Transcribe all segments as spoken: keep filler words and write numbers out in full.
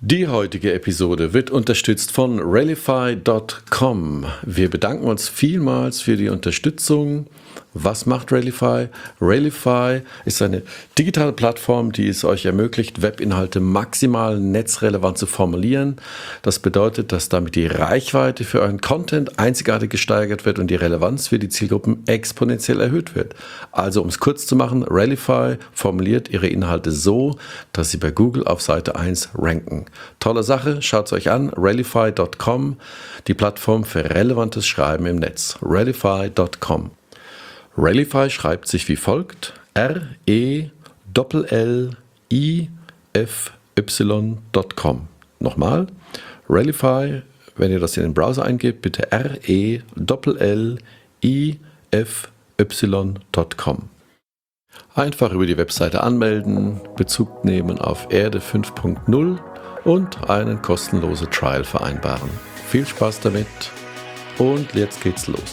Die heutige Episode wird unterstützt von Railify Punkt com. Wir bedanken uns vielmals für die Unterstützung. Was macht Railify? Railify ist eine digitale Plattform, die es euch ermöglicht, Webinhalte maximal netzrelevant zu formulieren. Das bedeutet, dass damit die Reichweite für euren Content einzigartig gesteigert wird und die Relevanz für die Zielgruppen exponentiell erhöht wird. Also, um es kurz zu machen, Railify formuliert ihre Inhalte so, dass sie bei Google auf Seite eins ranken. Tolle Sache, schaut es euch an, Railify Punkt com, die Plattform für relevantes Schreiben im Netz, Railify Punkt com. Railify schreibt sich wie folgt: R E L L I F Y Punkt com. Nochmal, Railify, wenn ihr das in den Browser eingebt, bitte R E L L I F Y Punkt com. Einfach über die Webseite anmelden, Bezug nehmen auf Erde fünf Punkt null und einen kostenlosen Trial vereinbaren. Viel Spaß damit und jetzt geht's los.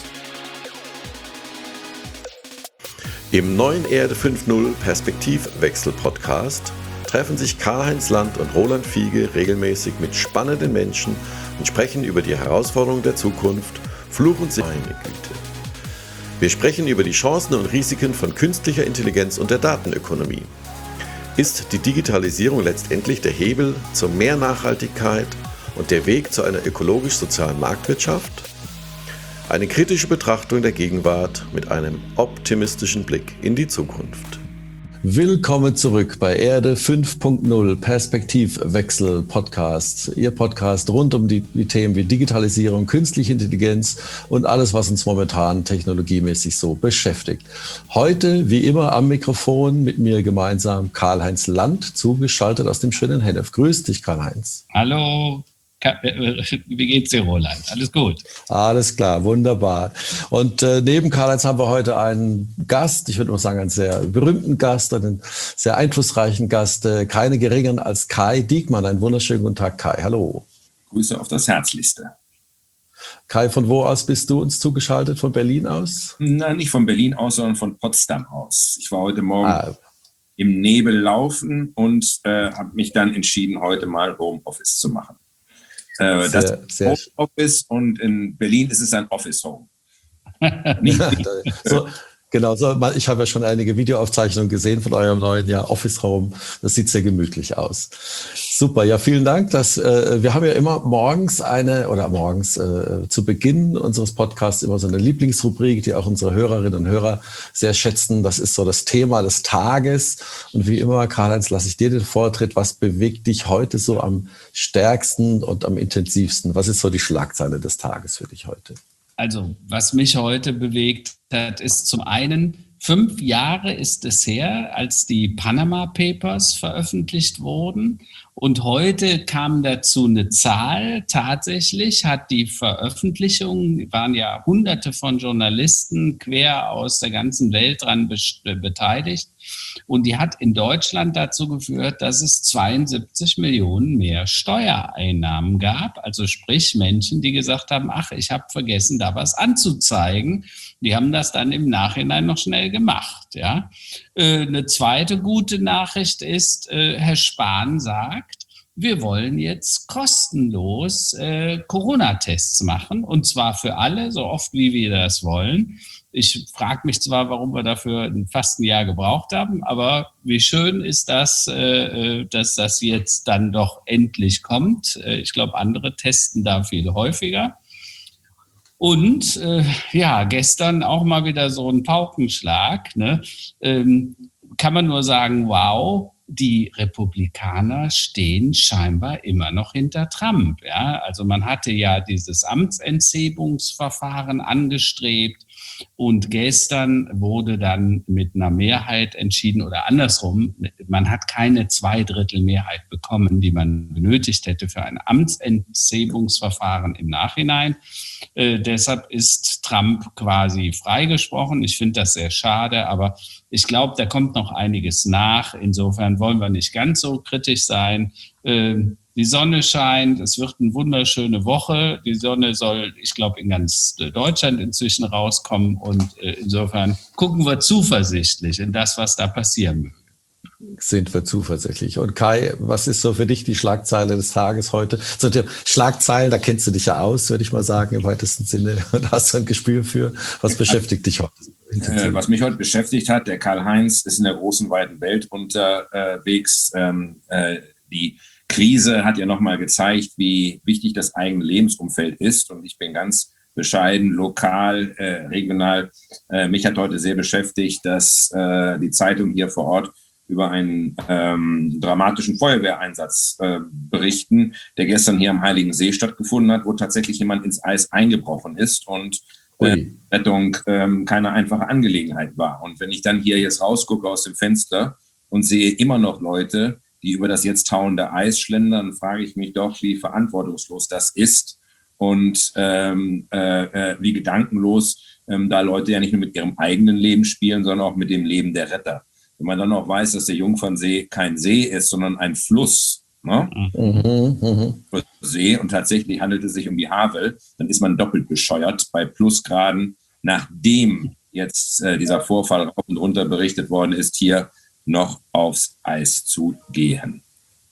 Im neuen Erde fünf Punkt null Perspektivwechsel-Podcast treffen sich Karl-Heinz Land und Roland Fiege regelmäßig mit spannenden Menschen und sprechen über die Herausforderungen der Zukunft, Fluch und Segen. Meine Güte. Wir sprechen über die Chancen und Risiken von künstlicher Intelligenz und der Datenökonomie. Ist die Digitalisierung letztendlich der Hebel zu mehr Nachhaltigkeit und der Weg zu einer ökologisch-sozialen Marktwirtschaft? Eine kritische Betrachtung der Gegenwart mit einem optimistischen Blick in die Zukunft. Willkommen zurück bei Erde fünf Punkt null Perspektivwechsel Podcast. Ihr Podcast rund um die, die Themen wie Digitalisierung, künstliche Intelligenz und alles, was uns momentan technologiemäßig so beschäftigt. Heute, wie immer, am Mikrofon mit mir gemeinsam Karl-Heinz Land, zugeschaltet aus dem schönen Hennef. Grüß dich, Karl-Heinz. Hallo. Wie geht's dir, Roland? Alles gut? Alles klar, wunderbar. Und äh, neben Karl-Heinz haben wir heute einen Gast, ich würde mal sagen, einen sehr berühmten Gast, einen sehr einflussreichen Gast, äh, keine geringeren als Kai Diekmann. Einen wunderschönen guten Tag, Kai. Hallo. Grüße auf das Herzlichste. Kai, von wo aus bist du uns zugeschaltet? Von Berlin aus? Nein, nicht von Berlin aus, sondern von Potsdam aus. Ich war heute Morgen ah. im Nebel laufen und äh, habe mich dann entschieden, heute mal Homeoffice zu machen. Äh, das sehr, ist Homeoffice und in Berlin ist es ein Office Home. Nicht, nicht. so, genau, so, ich habe ja schon einige Videoaufzeichnungen gesehen von eurem neuen ja, Office Home. Das sieht sehr gemütlich aus. Super, ja, vielen Dank. Dass, äh, wir haben ja immer morgens eine, oder morgens äh, zu Beginn unseres Podcasts immer so eine Lieblingsrubrik, die auch unsere Hörerinnen und Hörer sehr schätzen. Das ist so das Thema des Tages. Und wie immer, Karl-Heinz, lasse ich dir den Vortritt. Was bewegt dich heute so am stärksten und am intensivsten? Was ist so die Schlagzeile des Tages für dich heute? Also, was mich heute bewegt hat, ist zum einen, fünf Jahre ist es her, als die Panama Papers veröffentlicht wurden. Und heute kam dazu eine Zahl. Tatsächlich hat die Veröffentlichung, waren ja hunderte von Journalisten quer aus der ganzen Welt daran be- beteiligt. Und die hat in Deutschland dazu geführt, dass es zweiundsiebzig Millionen mehr Steuereinnahmen gab. Also sprich Menschen, die gesagt haben, ach, ich habe vergessen, da was anzuzeigen. Die haben das dann im Nachhinein noch schnell gemacht. Ja. Äh, eine zweite gute Nachricht ist, äh, Herr Spahn sagt, wir wollen jetzt kostenlos äh, Corona-Tests machen, und zwar für alle, so oft wie wir das wollen. Ich frage mich zwar, warum wir dafür fast ein Jahr gebraucht haben, aber wie schön ist das, äh, dass das jetzt dann doch endlich kommt. Äh, ich glaube, andere testen da viel häufiger. Und äh, ja, gestern auch mal wieder so ein Paukenschlag. Ne? Ähm, kann man nur sagen, wow, die Republikaner stehen scheinbar immer noch hinter Trump. Ja? Also man hatte ja dieses Amtsenthebungsverfahren angestrebt. Und gestern wurde dann mit einer Mehrheit entschieden, oder andersrum, man hat keine Zweidrittelmehrheit bekommen, die man benötigt hätte für ein Amtsenthebungsverfahren im Nachhinein. Äh, deshalb ist Trump quasi freigesprochen. Ich finde das sehr schade, aber ich glaube, da kommt noch einiges nach. Insofern wollen wir nicht ganz so kritisch sein. Äh, Die Sonne scheint, es wird eine wunderschöne Woche. Die Sonne soll, ich glaube, in ganz Deutschland inzwischen rauskommen. Und insofern gucken wir zuversichtlich in das, was da passieren möge. sind wir zuversichtlich. Und Kai, was ist so für dich die Schlagzeile des Tages heute? So, die Schlagzeilen, da kennst du dich ja aus, würde ich mal sagen, im weitesten Sinne. Und hast du ein Gespür für, was beschäftigt dich heute? Äh, was mich heute beschäftigt hat, der Karl-Heinz ist in der großen, weiten Welt unterwegs. Ähm, äh, die Krise hat ja nochmal gezeigt, wie wichtig das eigene Lebensumfeld ist. Und ich bin ganz bescheiden, lokal, äh, regional. Äh, mich hat heute sehr beschäftigt, dass äh, die Zeitung hier vor Ort über einen ähm, dramatischen Feuerwehreinsatz äh, berichten, der gestern hier am Heiligen See stattgefunden hat, wo tatsächlich jemand ins Eis eingebrochen ist und äh, Rettung ähm, keine einfache Angelegenheit war. Und wenn ich dann hier jetzt rausgucke aus dem Fenster und sehe immer noch Leute, die über das jetzt tauende Eis schlendern, frage ich mich doch, wie verantwortungslos das ist und ähm, äh, wie gedankenlos ähm, da Leute ja nicht nur mit ihrem eigenen Leben spielen, sondern auch mit dem Leben der Retter. Wenn man dann noch weiß, dass der Jungfernsee kein See ist, sondern ein Fluss, ne? Mhm, mh. See, und tatsächlich handelt es sich um die Havel, dann ist man doppelt bescheuert bei Plusgraden, nachdem jetzt äh, dieser Vorfall rauf und runter berichtet worden ist, hier noch aufs Eis zu gehen.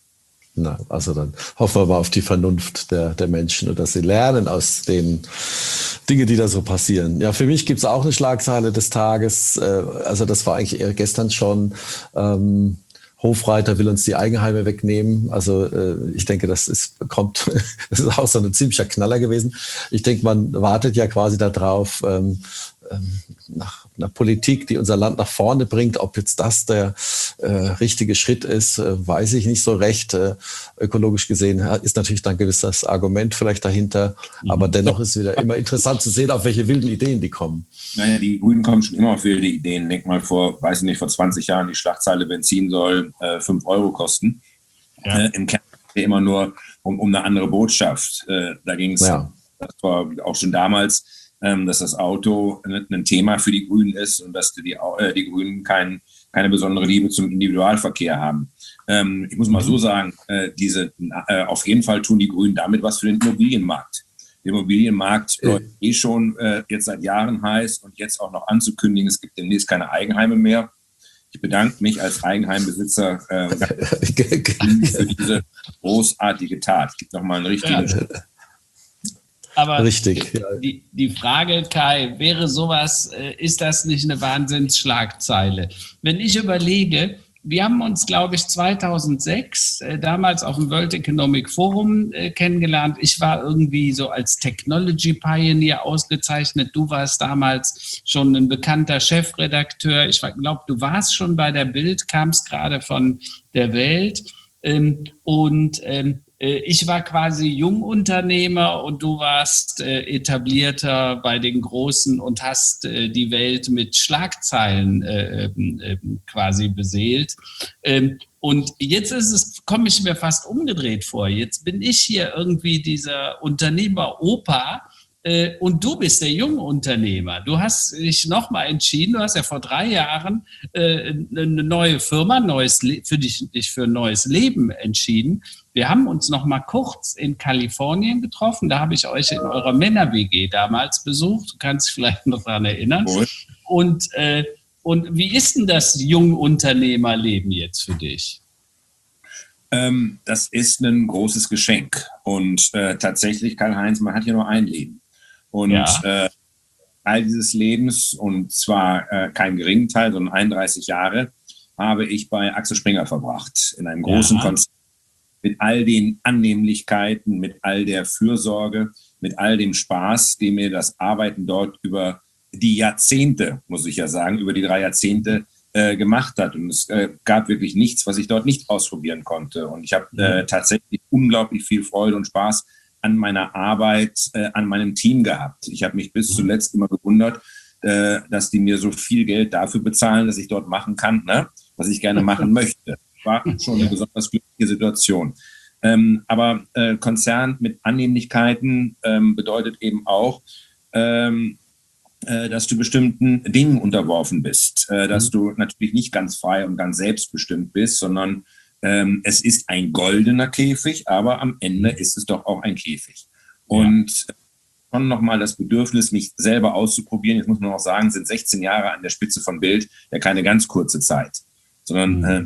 Na, also dann hoffen wir mal auf die Vernunft der, der Menschen und dass sie lernen aus den Dingen, die da so passieren. Ja, für mich gibt es auch eine Schlagzeile des Tages. Also das war eigentlich eher gestern schon. Ähm, Hofreiter will uns die Eigenheime wegnehmen. Also äh, ich denke, das ist, kommt, das ist auch so ein ziemlicher Knaller gewesen. Ich denke, man wartet ja quasi darauf, ähm, ähm, nach einer Politik, die unser Land nach vorne bringt. Ob jetzt das der äh, richtige Schritt ist, äh, weiß ich nicht so recht. Äh, ökologisch gesehen ist natürlich dann ein gewisses Argument vielleicht dahinter. Mhm. Aber dennoch ist es wieder immer interessant zu sehen, auf welche wilden Ideen die kommen. Naja, die Grünen kommen schon immer auf wilde Ideen. Denk mal vor, weiß ich nicht, vor zwanzig Jahren, die Schlagzeile Benzin soll äh, fünf Euro kosten. Ja. Äh, Im Kern immer nur um, um eine andere Botschaft. Äh, da ging es, ja. Das war auch schon damals, ähm, dass das Auto ein, ein Thema für die Grünen ist und dass die, äh, die Grünen kein, keine besondere Liebe zum Individualverkehr haben. Ähm, ich muss mal so sagen, äh, diese, äh, auf jeden Fall tun die Grünen damit was für den Immobilienmarkt. Der Immobilienmarkt läuft äh. eh schon äh, jetzt seit Jahren heiß und jetzt auch noch anzukündigen, es gibt demnächst keine Eigenheime mehr. Ich bedanke mich als Eigenheimbesitzer äh, für diese großartige Tat. Es gibt nochmal einen richtigen... Ja. Aber Richtig. Die, die Frage, Kai, wäre sowas, ist das nicht eine Wahnsinnsschlagzeile? Wenn ich überlege, wir haben uns, glaube ich, zweitausendsechs äh, damals auf dem World Economic Forum äh, kennengelernt. Ich war irgendwie so als Technology Pioneer ausgezeichnet. Du warst damals schon ein bekannter Chefredakteur. Ich glaube, du warst schon bei der Bild, kamst gerade von der Welt. Ähm, und ähm, ich war quasi Jungunternehmer und du warst äh, etablierter bei den Großen und hast äh, die Welt mit Schlagzeilen äh, äh, quasi beseelt. Ähm, und jetzt ist es, komme ich mir fast umgedreht vor. Jetzt bin ich hier irgendwie dieser Unternehmer-Opa, äh, und du bist der Jungunternehmer. Du hast dich nochmal entschieden, du hast ja vor drei Jahren äh, eine neue Firma, neues Le- für dich, dich für ein neues Leben entschieden. Wir haben uns noch mal kurz in Kalifornien getroffen. Da habe ich euch in eurer Männer-W G damals besucht. Du kannst dich vielleicht noch daran erinnern. Cool. Und, äh, und wie ist denn das Jungunternehmerleben jetzt für dich? Ähm, das ist ein großes Geschenk. Und äh, tatsächlich, Karl-Heinz, man hat ja nur ein Leben. Und ja. äh, all dieses Lebens, und zwar äh, keinen geringen Teil, sondern einunddreißig Jahre, habe ich bei Axel Springer verbracht. In einem großen ja. Konzern. Mit all den Annehmlichkeiten, mit all der Fürsorge, mit all dem Spaß, den mir das Arbeiten dort über die Jahrzehnte, muss ich ja sagen, über die drei Jahrzehnte äh, gemacht hat. Und es äh, gab wirklich nichts, was ich dort nicht ausprobieren konnte. Und ich habe äh, tatsächlich unglaublich viel Freude und Spaß an meiner Arbeit, äh, an meinem Team gehabt. Ich habe mich bis zuletzt immer gewundert, äh, dass die mir so viel Geld dafür bezahlen, dass ich dort machen kann, ne, was ich gerne machen möchte. War schon eine besonders glückliche Situation. Ähm, aber äh, Konzern mit Annehmlichkeiten ähm, bedeutet eben auch, ähm, äh, dass du bestimmten Dingen unterworfen bist, äh, dass mhm. du natürlich nicht ganz frei und ganz selbstbestimmt bist, sondern ähm, es ist ein goldener Käfig, aber am Ende ist es doch auch ein Käfig. Und ja. schon nochmal das Bedürfnis, mich selber auszuprobieren, jetzt muss man auch sagen, sind sechzehn Jahre an der Spitze von Bild ja keine ganz kurze Zeit, sondern mhm. äh, eine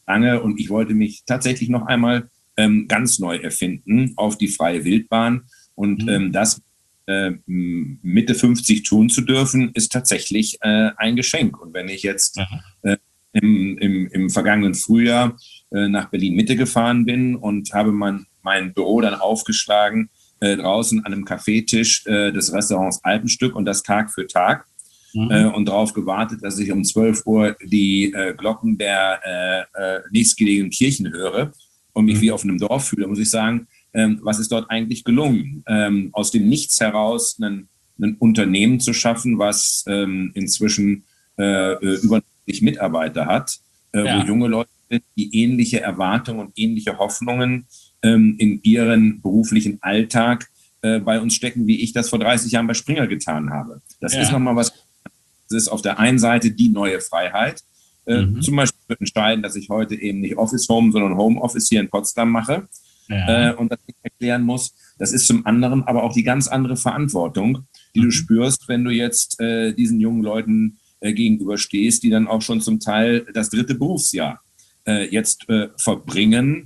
lange und ich wollte mich tatsächlich noch einmal ähm, ganz neu erfinden auf die freie Wildbahn. Und mhm. ähm, das äh, Mitte fünfzig tun zu dürfen, ist tatsächlich äh, ein Geschenk. Und wenn ich jetzt äh, im, im, im vergangenen Frühjahr äh, nach Berlin-Mitte gefahren bin und habe mein, mein Büro dann aufgeschlagen, äh, draußen an einem Kaffeetisch äh, des Restaurants Alpenstück und das Tag für Tag mhm. äh, und darauf gewartet, dass ich um zwölf Uhr die äh, Glocken der äh, äh, nächstgelegenen Kirchen höre und mich mhm. wie auf einem Dorf fühle, muss ich sagen, ähm, was ist dort eigentlich gelungen? Ähm, aus dem Nichts heraus ein, ein Unternehmen zu schaffen, was ähm, inzwischen äh, über Mitarbeiter hat, äh, ja. wo junge Leute sind, die ähnliche Erwartungen und ähnliche Hoffnungen ähm, in ihren beruflichen Alltag äh, bei uns stecken, wie ich das vor dreißig Jahren bei Springer getan habe. Das ja. ist nochmal was, das ist auf der einen Seite die neue Freiheit. Äh, mhm. Zum Beispiel wird entscheiden, dass ich heute eben nicht Office Home, sondern Home Office hier in Potsdam mache ja. äh, und das ich erklären muss. Das ist zum anderen aber auch die ganz andere Verantwortung, die mhm. du spürst, wenn du jetzt äh, diesen jungen Leuten gegenüberstehst, die dann auch schon zum Teil das dritte Berufsjahr äh, jetzt äh, verbringen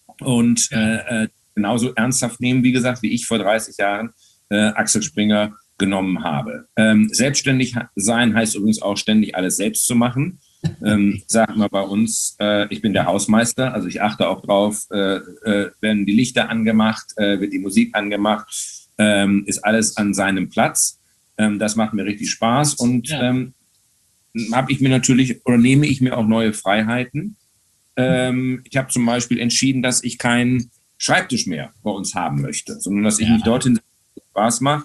und äh, genauso ernsthaft nehmen, wie gesagt, wie ich vor dreißig Jahren äh, Axel Springer genommen habe. Ähm, selbstständig sein heißt übrigens auch ständig alles selbst zu machen. Ähm, sagt man bei uns, äh, ich bin der Hausmeister, also ich achte auch drauf, äh, äh, werden die Lichter angemacht, äh, wird die Musik angemacht, ähm, ist alles an seinem Platz. Ähm, das macht mir richtig Spaß und ja. ähm, habe ich mir natürlich oder nehme ich mir auch neue Freiheiten. Ähm, ich habe zum Beispiel entschieden, dass ich keinen Schreibtisch mehr bei uns haben möchte, sondern dass ich ja. mich dorthin Spaß mache.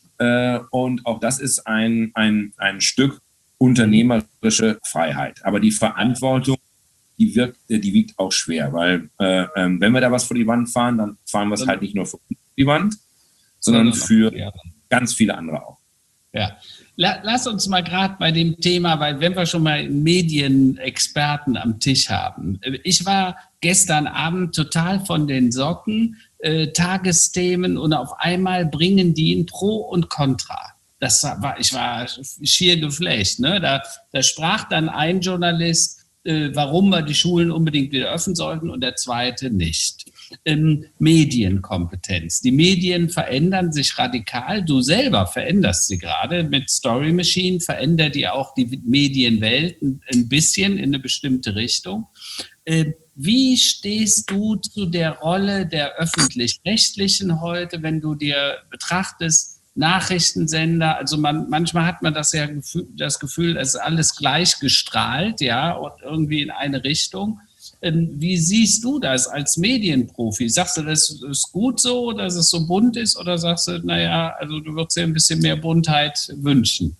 Äh, und auch das ist ein, ein, ein Stück unternehmerische Freiheit. Aber die Verantwortung, die, wirkt, die wiegt auch schwer, weil äh, äh, wenn wir da was vor die Wand fahren, dann fahren wir es halt nicht nur vor die Wand, sondern für ganz viele andere auch. Ja, lass uns mal gerade bei dem Thema, weil wenn wir schon mal Medienexperten am Tisch haben. Ich war gestern Abend total von den Socken, äh, Tagesthemen und auf einmal bringen die ein Pro und Contra. Das war, ich war schier geflasht. Ne? Da, da sprach dann ein Journalist, äh, warum wir die Schulen unbedingt wieder öffnen sollten und der zweite nicht. Ähm, Medienkompetenz. Die Medien verändern sich radikal. Du selber veränderst sie gerade. Mit Story Machine verändert ihr auch die Medienwelt ein, ein bisschen in eine bestimmte Richtung. Äh, wie stehst du zu der Rolle der Öffentlich-Rechtlichen heute, wenn du dir betrachtest, Nachrichtensender, also man, manchmal hat man das ja Gefühl, das Gefühl, es ist alles gleich gestrahlt, ja, und irgendwie in eine Richtung. Wie siehst du das als Medienprofi? Sagst du, das ist gut so, dass es so bunt ist, oder sagst du, naja, also du würdest dir ein bisschen mehr Buntheit wünschen?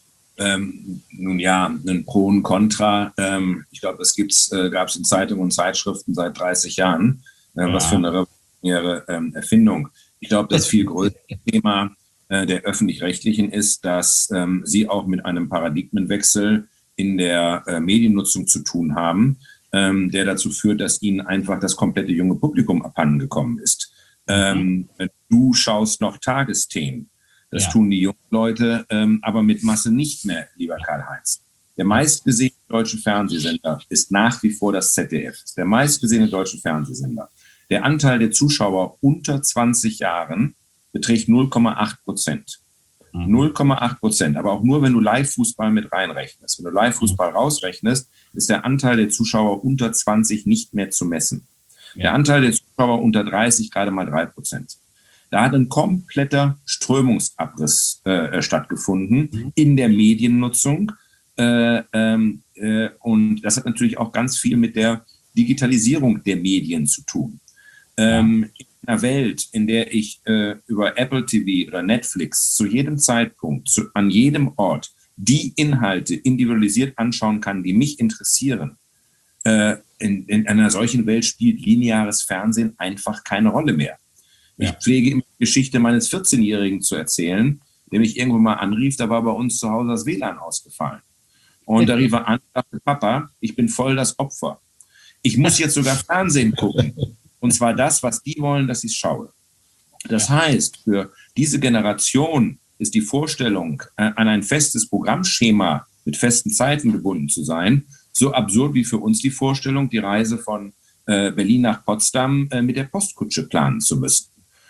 Ähm, nun ja, ein Pro und Contra. Ähm, ich glaube, das gibt's, äh, gab es in Zeitungen und Zeitschriften seit dreißig Jahren. Äh, ja. Was für eine revolutionäre ähm, Erfindung. Ich glaube, das viel größere Thema äh, der Öffentlich-Rechtlichen ist, dass ähm, sie auch mit einem Paradigmenwechsel in der äh, Mediennutzung zu tun haben, ähm, der dazu führt, dass ihnen einfach das komplette junge Publikum abhanden gekommen ist. Ähm, mhm. Du schaust noch Tagesthemen. Das ja. tun die jungen Leute, ähm, aber mit Masse nicht mehr, lieber Karl-Heinz. Der meistgesehene deutsche Fernsehsender ist nach wie vor das Z D F. Der meistgesehene deutsche Fernsehsender. Der Anteil der Zuschauer unter zwanzig Jahren beträgt null Komma acht Prozent. Mhm. null Komma acht Prozent, aber auch nur, wenn du Live-Fußball mit reinrechnest. Wenn du Live-Fußball rausrechnest, ist der Anteil der Zuschauer unter zwanzig nicht mehr zu messen. Ja. Der Anteil der Zuschauer unter dreißig gerade mal drei Prozent. Da hat ein kompletter Strömungsabriss äh, stattgefunden mhm. in der Mediennutzung. Äh, ähm, äh, und das hat natürlich auch ganz viel mit der Digitalisierung der Medien zu tun. Ähm, ja. In einer Welt, in der ich äh, über Apple T V oder Netflix zu jedem Zeitpunkt, zu, an jedem Ort die Inhalte individualisiert anschauen kann, die mich interessieren, äh, in, in einer solchen Welt spielt lineares Fernsehen einfach keine Rolle mehr. Ich ja. pflege immer die Geschichte meines vierzehnjährigen zu erzählen, der mich irgendwann mal anrief, da war bei uns zu Hause das W L A N ausgefallen. Und da rief er an, sagte, Papa, ich bin voll das Opfer. Ich muss jetzt sogar Fernsehen gucken. Und zwar das, was die wollen, dass ich schaue. Das ja. heißt, für diese Generation ist die Vorstellung, an ein festes Programmschema mit festen Zeiten gebunden zu sein, so absurd wie für uns die Vorstellung, die Reise von äh, Berlin nach Potsdam äh, mit der Postkutsche planen zu müssen.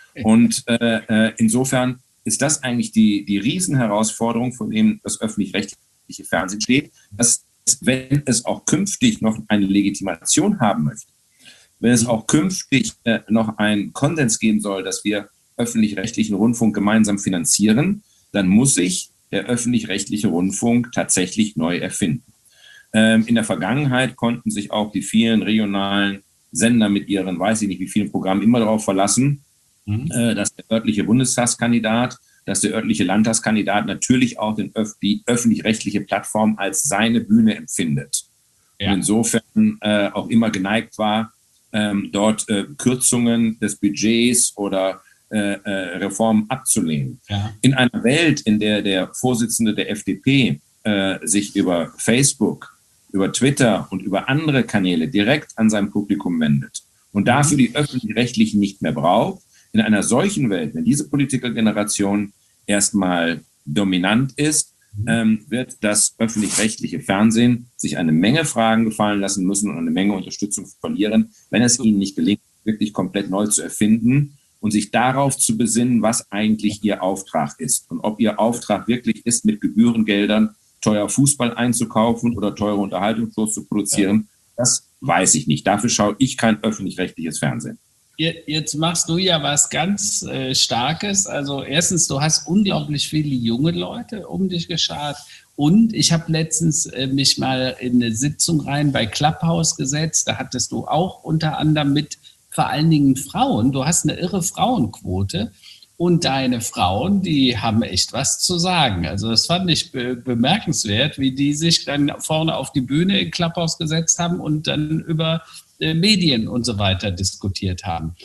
Und äh, äh, insofern ist das eigentlich die, die Riesenherausforderung, vor dem das öffentlich-rechtliche Fernsehen steht, dass wenn es auch künftig noch eine Legitimation haben möchte, wenn es auch künftig äh, noch einen Konsens geben soll, dass wir öffentlich-rechtlichen Rundfunk gemeinsam finanzieren, dann muss sich der öffentlich-rechtliche Rundfunk tatsächlich neu erfinden. Ähm, in der Vergangenheit konnten sich auch die vielen regionalen Sender mit ihren, weiß ich nicht wie vielen Programmen, immer darauf verlassen, mhm. äh, dass der örtliche Bundestagskandidat, dass der örtliche Landtagskandidat natürlich auch den Öf- die öffentlich-rechtliche Plattform als seine Bühne empfindet. Ja. Und insofern äh, auch immer geneigt war, ähm, dort äh, Kürzungen des Budgets oder äh, äh, Reformen abzulehnen. Ja. In einer Welt, in der der Vorsitzende der F D P äh, sich über Facebook, über Twitter und über andere Kanäle direkt an sein Publikum wendet und dafür die Öffentlich-Rechtlichen nicht mehr braucht, in einer solchen Welt, wenn diese Politikergeneration erstmal dominant ist, ähm, wird das öffentlich-rechtliche Fernsehen sich eine Menge Fragen gefallen lassen müssen und eine Menge Unterstützung verlieren, wenn es ihnen nicht gelingt, wirklich komplett neu zu erfinden und sich darauf zu besinnen, was eigentlich ihr Auftrag ist und ob ihr Auftrag wirklich ist, mit Gebührengeldern teuer Fußball einzukaufen oder teure Unterhaltungsshows zu produzieren, ja. Das weiß ich nicht. Dafür schaue ich kein öffentlich-rechtliches Fernsehen. Jetzt machst du ja was ganz äh, Starkes. Also erstens, du hast unglaublich viele junge Leute um dich geschart. Und ich habe letztens äh, mich mal in eine Sitzung rein bei Clubhouse gesetzt. Da hattest du auch unter anderem mit vor allen Dingen Frauen. Du hast eine irre Frauenquote. Und deine Frauen, die haben echt was zu sagen. Also das fand ich be- bemerkenswert, wie die sich dann vorne auf die Bühne in Clubhouse gesetzt haben und dann über äh, Medien und so weiter diskutiert haben.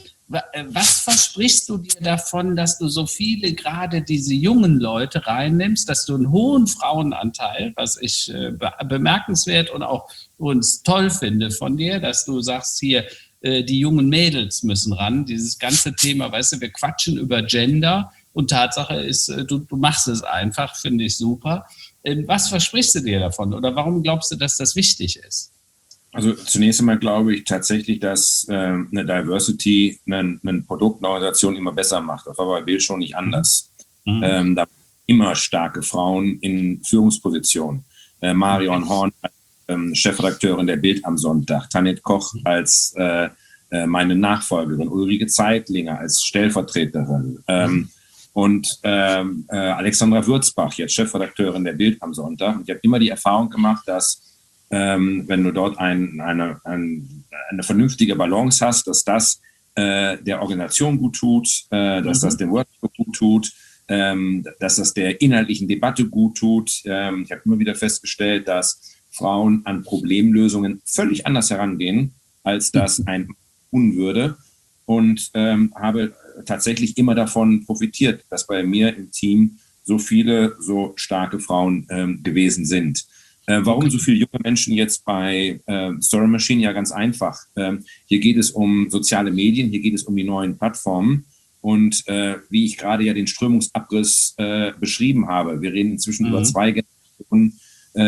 Was versprichst du dir davon, dass du so viele, gerade diese jungen Leute reinnimmst, dass du einen hohen Frauenanteil, was ich äh, be- bemerkenswert und auch uns toll finde von dir, dass du sagst hier, die jungen Mädels müssen ran, dieses ganze Thema, weißt du, wir quatschen über Gender und Tatsache ist, du, du machst es einfach, finde ich super. Was versprichst du dir davon oder warum glaubst du, dass das wichtig ist? Also zunächst einmal glaube ich tatsächlich, dass äh, eine Diversity eine, eine Produktorganisation immer besser macht. Das war bei Bild schon nicht anders. Mhm. Ähm, da immer starke Frauen in Führungspositionen. Äh, Marion mhm. Horn Ähm, Chefredakteurin der Bild am Sonntag, Tanit Koch als äh, äh, meine Nachfolgerin, Ulrike Zeitlinger als Stellvertreterin ähm, mhm. und ähm, äh, Alexandra Würzbach, jetzt Chefredakteurin der Bild am Sonntag. Und ich habe immer die Erfahrung gemacht, dass ähm, wenn du dort ein, eine, ein, eine vernünftige Balance hast, dass das äh, der Organisation gut tut, äh, dass mhm. das dem Workshop gut tut, ähm, dass das der inhaltlichen Debatte gut tut. Ähm, ich habe immer wieder festgestellt, dass Frauen an Problemlösungen völlig anders herangehen, als das ein Mann tun würde. Und ähm, habe tatsächlich immer davon profitiert, dass bei mir im Team so viele, so starke Frauen ähm, gewesen sind. Äh, warum okay. so viele junge Menschen jetzt bei äh, Story Machine? Ja, ganz einfach. Ähm, hier geht es um soziale Medien, hier geht es um die neuen Plattformen. Und äh, wie ich gerade ja den Strömungsabriss äh, beschrieben habe, wir reden inzwischen mhm. über zwei Generationen,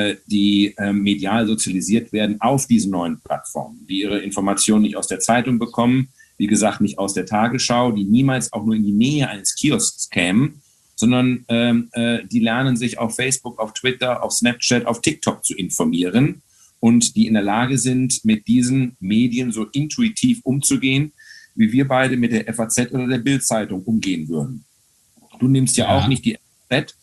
die äh, medial sozialisiert werden auf diesen neuen Plattformen, die ihre Informationen nicht aus der Zeitung bekommen, wie gesagt, nicht aus der Tagesschau, die niemals auch nur in die Nähe eines Kiosks kämen, sondern ähm, äh, die lernen sich auf Facebook, auf Twitter, auf Snapchat, auf TikTok zu informieren und die in der Lage sind, mit diesen Medien so intuitiv umzugehen, wie wir beide mit der F A Z oder der Bild-Zeitung umgehen würden. Du nimmst ja, ja auch nicht die F A Z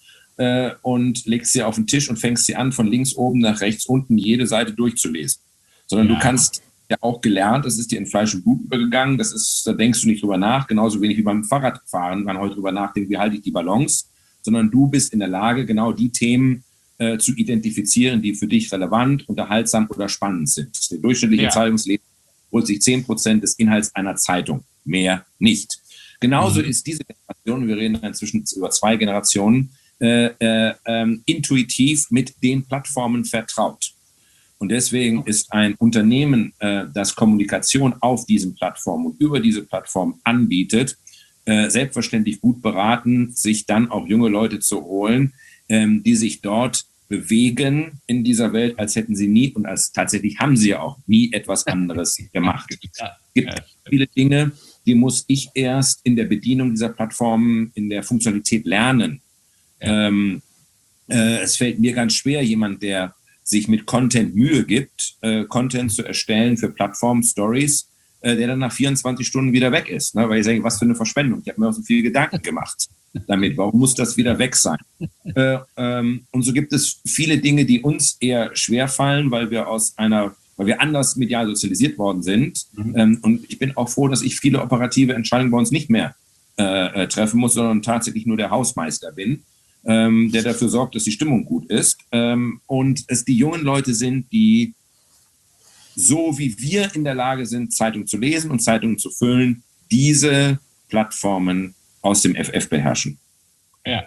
und legst sie auf den Tisch und fängst sie an, von links oben nach rechts unten jede Seite durchzulesen. Sondern ja. du kannst ja auch gelernt, das ist dir in Fleisch und Blut übergegangen, das ist, da denkst du nicht drüber nach, genauso wenig wie beim Fahrradfahren, man heute drüber nachdenkt, wie halte ich die Balance, sondern du bist in der Lage, genau die Themen äh, zu identifizieren, die für dich relevant, unterhaltsam oder spannend sind. Der durchschnittliche ja. Zeitungsleser holt sich zehn Prozent des Inhalts einer Zeitung, mehr nicht. Genauso mhm. ist diese Generation, wir reden inzwischen über zwei Generationen, Äh, äh, äh, intuitiv mit den Plattformen vertraut. Und deswegen ist ein Unternehmen, äh, das Kommunikation auf diesen Plattformen und über diese Plattform anbietet, äh, selbstverständlich gut beraten, sich dann auch junge Leute zu holen, ähm, die sich dort bewegen in dieser Welt, als hätten sie nie und als tatsächlich haben sie ja auch nie etwas anderes gemacht. Es gibt viele Dinge, die muss ich erst in der Bedienung dieser Plattformen, in der Funktionalität lernen. Ja. Ähm, äh, es fällt mir ganz schwer, jemand, der sich mit Content Mühe gibt, äh, Content zu erstellen für Plattformen, Stories, äh, der dann nach vierundzwanzig Stunden wieder weg ist. Ne? Weil ich sage, was für eine Verschwendung. Ich habe mir auch so viele Gedanken gemacht damit. Warum muss das wieder weg sein? Äh, ähm, und so gibt es viele Dinge, die uns eher schwerfallen, weil wir aus einer, weil wir anders medial sozialisiert worden sind. Mhm. Ähm, und ich bin auch froh, dass ich viele operative Entscheidungen bei uns nicht mehr äh, äh, treffen muss, sondern tatsächlich nur der Hausmeister bin, ähm, der dafür sorgt, dass die Stimmung gut ist. Ähm, und es die jungen Leute sind, die so wie wir in der Lage sind, Zeitungen zu lesen und Zeitungen zu füllen, diese Plattformen aus dem F F beherrschen. Ja.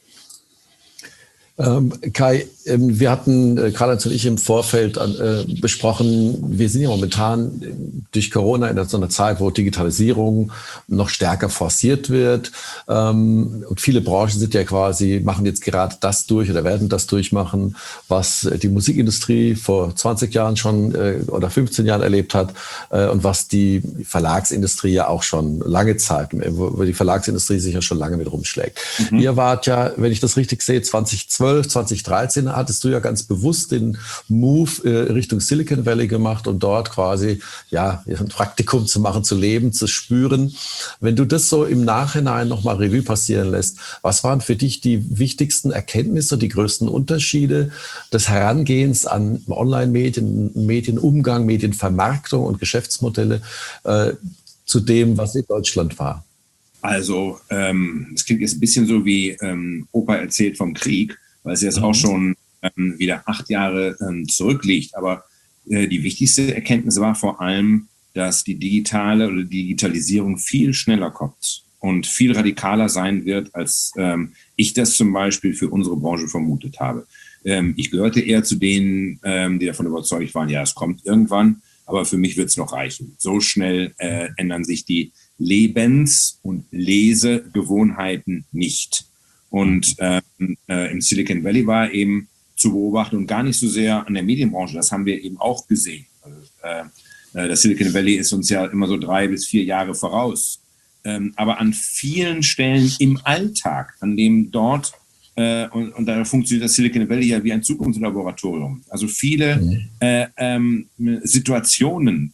Ähm, Kai, ähm, wir hatten, äh, Karl-Heinz und ich im Vorfeld äh, besprochen, wir sind ja momentan durch Corona in so einer Zeit, wo Digitalisierung noch stärker forciert wird. Ähm, und viele Branchen sind ja quasi, machen jetzt gerade das durch oder werden das durchmachen, was die Musikindustrie vor zwanzig Jahren schon äh, oder fünfzehn Jahren erlebt hat äh, und was die Verlagsindustrie ja auch schon lange Zeit, wo, wo die Verlagsindustrie sich ja schon lange mit rumschlägt. Mhm. Ihr wart ja, wenn ich das richtig sehe, zwanzig zwölf, zwanzig dreizehn hattest du ja ganz bewusst den Move äh, Richtung Silicon Valley gemacht und dort quasi ja ein Praktikum zu machen, zu leben, zu spüren. Wenn du das so im Nachhinein nochmal Revue passieren lässt, was waren für dich die wichtigsten Erkenntnisse, die größten Unterschiede des Herangehens an Online-Medien, Medienumgang, Medienvermarktung und Geschäftsmodelle äh, zu dem, was in Deutschland war? Also ähm, es klingt jetzt ein bisschen so wie ähm, Opa erzählt vom Krieg, weil es jetzt mhm. auch schon ähm, wieder acht Jahre ähm, zurückliegt. Aber äh, die wichtigste Erkenntnis war vor allem, dass die digitale oder Digitalisierung viel schneller kommt und viel radikaler sein wird, als ähm, ich das zum Beispiel für unsere Branche vermutet habe. Ähm, ich gehörte eher zu denen, ähm, die davon überzeugt waren, ja, es kommt irgendwann, aber für mich wird es noch reichen. So schnell äh, ändern sich die Lebens- und Lesegewohnheiten nicht. Und äh, äh, im Silicon Valley war eben zu beobachten und gar nicht so sehr an der Medienbranche, das haben wir eben auch gesehen. Also, äh, das Silicon Valley ist uns ja immer so drei bis vier Jahre voraus. Ähm, aber an vielen Stellen im Alltag, an dem dort, äh, und, und da funktioniert das Silicon Valley ja wie ein Zukunftslaboratorium. Also viele mhm. äh, ähm, Situationen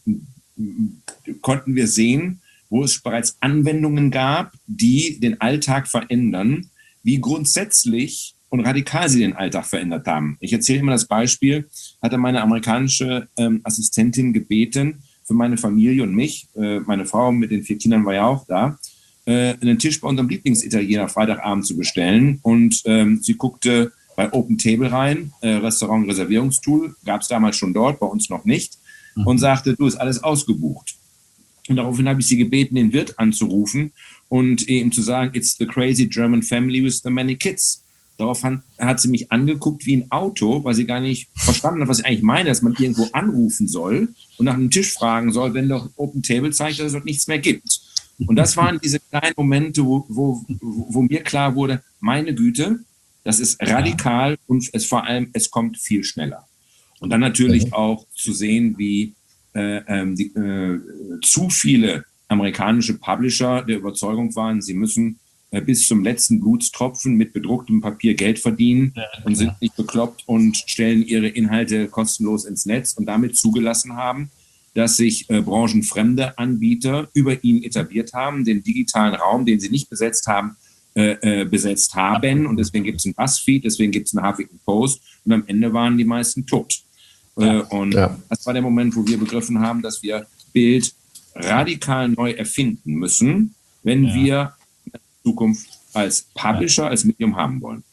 konnten wir sehen, wo es bereits Anwendungen gab, die den Alltag verändern, wie grundsätzlich und radikal sie den Alltag verändert haben. Ich erzähle immer das Beispiel, hatte meine amerikanische ähm, Assistentin gebeten, für meine Familie und mich, äh, meine Frau mit den vier Kindern war ja auch da, äh, einen Tisch bei unserem Lieblingsitaliener Freitagabend zu bestellen. Und ähm, sie guckte bei Open Table rein, äh, Restaurant Reservierungstool, gab es damals schon dort, bei uns noch nicht, mhm. und sagte, du, ist alles ausgebucht. Und daraufhin habe ich sie gebeten, den Wirt anzurufen und ihm zu sagen, it's the crazy German family with the many kids. Daraufhin hat sie mich angeguckt wie ein Auto, weil sie gar nicht verstanden hat, was ich eigentlich meine, dass man irgendwo anrufen soll und nach einem Tisch fragen soll, wenn doch Open Table zeigt, dass es dort nichts mehr gibt. Und das waren diese kleinen Momente, wo, wo, wo mir klar wurde, meine Güte, das ist radikal und es vor allem, es kommt viel schneller. Und dann natürlich mhm. auch zu sehen, wie Äh, ähm, die, äh, zu viele amerikanische Publisher der Überzeugung waren, sie müssen äh, bis zum letzten Blutstropfen mit bedrucktem Papier Geld verdienen ja, und sind nicht bekloppt und stellen ihre Inhalte kostenlos ins Netz und damit zugelassen haben, dass sich äh, branchenfremde Anbieter über ihn etabliert haben, den digitalen Raum, den sie nicht besetzt haben, äh, äh, besetzt haben. Und deswegen gibt es einen BuzzFeed, deswegen gibt es einen Huffington Post und am Ende waren die meisten tot. Ja, und ja. das war der Moment, wo wir begriffen haben, dass wir Bild radikal neu erfinden müssen, wenn ja. wir in Zukunft als Publisher, ja. als Medium haben wollen.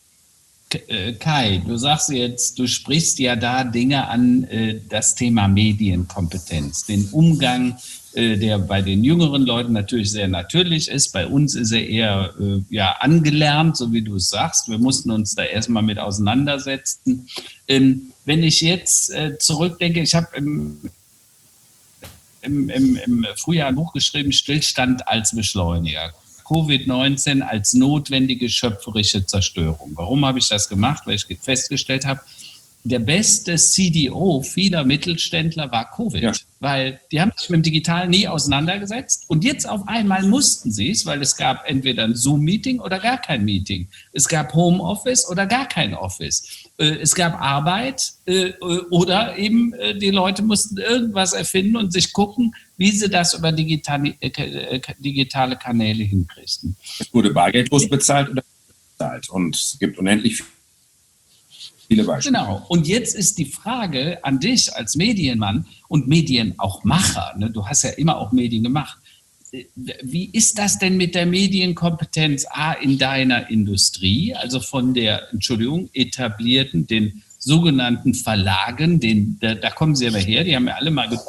Kai, du sagst jetzt, du sprichst ja da Dinge an, äh, das Thema Medienkompetenz, den Umgang, äh, der bei den jüngeren Leuten natürlich sehr natürlich ist. Bei uns ist er eher äh, ja, angelernt, so wie du es sagst. Wir mussten uns da erstmal mit auseinandersetzen. Ähm, wenn ich jetzt äh, zurückdenke, ich habe im, im, im, im Frühjahr ein Buch geschrieben, Stillstand als Beschleuniger. Covid neunzehn als notwendige schöpferische Zerstörung. Warum habe ich das gemacht? Weil ich festgestellt habe, der beste C D O vieler Mittelständler war Covid, ja. Weil die haben sich mit dem Digitalen nie auseinandergesetzt und jetzt auf einmal mussten sie es, weil es gab entweder ein Zoom-Meeting oder gar kein Meeting. Es gab Homeoffice oder gar kein Office. Es gab Arbeit oder eben die Leute mussten irgendwas erfinden und sich gucken, wie sie das über digitale, digitale Kanäle hinkriegen. Es wurde bargeldlos bezahlt oder bezahlt und es gibt unendlich viele Beispiele. Genau. Und jetzt ist die Frage an dich als Medienmann und Medien auch Macher, ne? Du hast ja immer auch Medien gemacht. Wie ist das denn mit der Medienkompetenz A in deiner Industrie, also von der, Entschuldigung, etablierten, den sogenannten Verlagen, den, da, da kommen sie aber her, die haben ja alle mal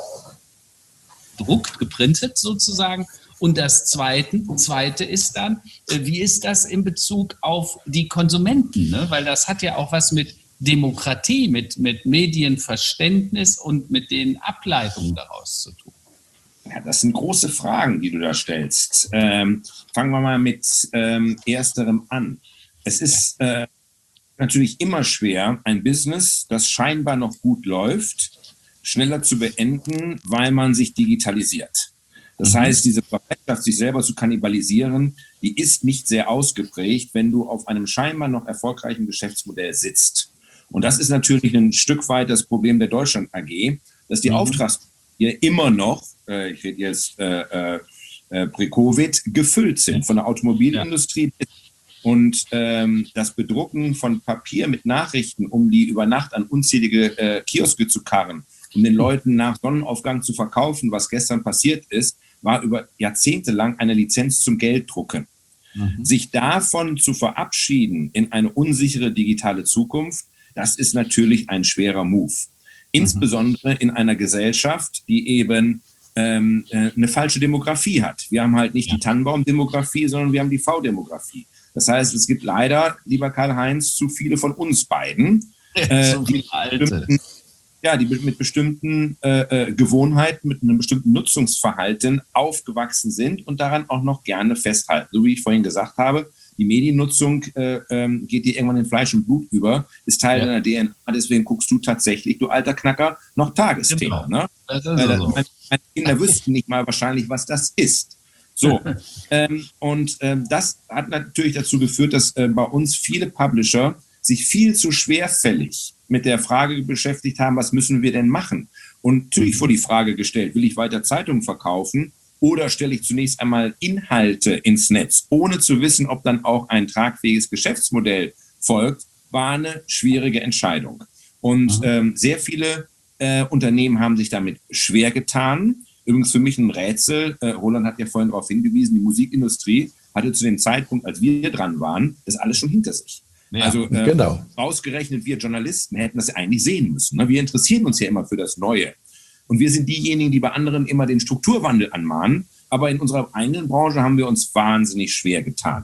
gedruckt, geprintet sozusagen. Und das Zweite, Zweite ist dann, wie ist das in Bezug auf die Konsumenten? Ne? Weil das hat ja auch was mit Demokratie, mit, mit Medienverständnis und mit den Ableitungen daraus zu tun. Ja, das sind große Fragen, die du da stellst. Ähm, fangen wir mal mit ähm, ersterem an. Es ist äh, natürlich immer schwer, ein Business, das scheinbar noch gut läuft, schneller zu beenden, weil man sich digitalisiert. Das mhm. heißt, diese Bereitschaft, sich selber zu kannibalisieren, die ist nicht sehr ausgeprägt, wenn du auf einem scheinbar noch erfolgreichen Geschäftsmodell sitzt. Und das ist natürlich ein Stück weit das Problem der Deutschland A G, dass die mhm. Auftragspapiere immer noch, äh, ich rede jetzt äh, äh, pre-Covid, gefüllt sind von der Automobilindustrie. Ja. Und ähm, das Bedrucken von Papier mit Nachrichten, um die über Nacht an unzählige äh, Kioske zu karren, um den Leuten nach Sonnenaufgang zu verkaufen, was gestern passiert ist, war über Jahrzehnte lang eine Lizenz zum Gelddrucken. Mhm. Sich davon zu verabschieden in eine unsichere digitale Zukunft, das ist natürlich ein schwerer Move. Insbesondere in einer Gesellschaft, die eben ähm, eine falsche Demografie hat. Wir haben halt nicht ja. die Tannenbaum-Demografie, sondern wir haben die V-Demografie. Das heißt, es gibt leider, lieber Karl-Heinz, zu viele von uns beiden, äh, so viele Alte. Ja, die mit bestimmten äh, Gewohnheiten, mit einem bestimmten Nutzungsverhalten aufgewachsen sind und daran auch noch gerne festhalten. So wie ich vorhin gesagt habe, die Mediennutzung äh, ähm, geht dir irgendwann in Fleisch und Blut über, ist Teil ja. deiner D N A, deswegen guckst du tatsächlich, du alter Knacker, noch Tagesthema. Genau. Ne? Das ist also. Meine, meine Kinder wüssten nicht mal wahrscheinlich, was das ist. So, ähm, und ähm, das hat natürlich dazu geführt, dass äh, bei uns viele Publisher sich viel zu schwerfällig mit der Frage beschäftigt haben, was müssen wir denn machen? Und natürlich vor die Frage gestellt, will ich weiter Zeitungen verkaufen oder stelle ich zunächst einmal Inhalte ins Netz, ohne zu wissen, ob dann auch ein tragfähiges Geschäftsmodell folgt, war eine schwierige Entscheidung. Und ähm, sehr viele äh, Unternehmen haben sich damit schwer getan. Übrigens für mich ein Rätsel, äh, Roland hat ja vorhin darauf hingewiesen, die Musikindustrie hatte zu dem Zeitpunkt, als wir dran waren, das alles schon hinter sich. Ja, also äh, genau. Ausgerechnet wir Journalisten hätten das ja eigentlich sehen müssen. Ne? Wir interessieren uns ja immer für das Neue. Und wir sind diejenigen, die bei anderen immer den Strukturwandel anmahnen. Aber in unserer eigenen Branche haben wir uns wahnsinnig schwer getan.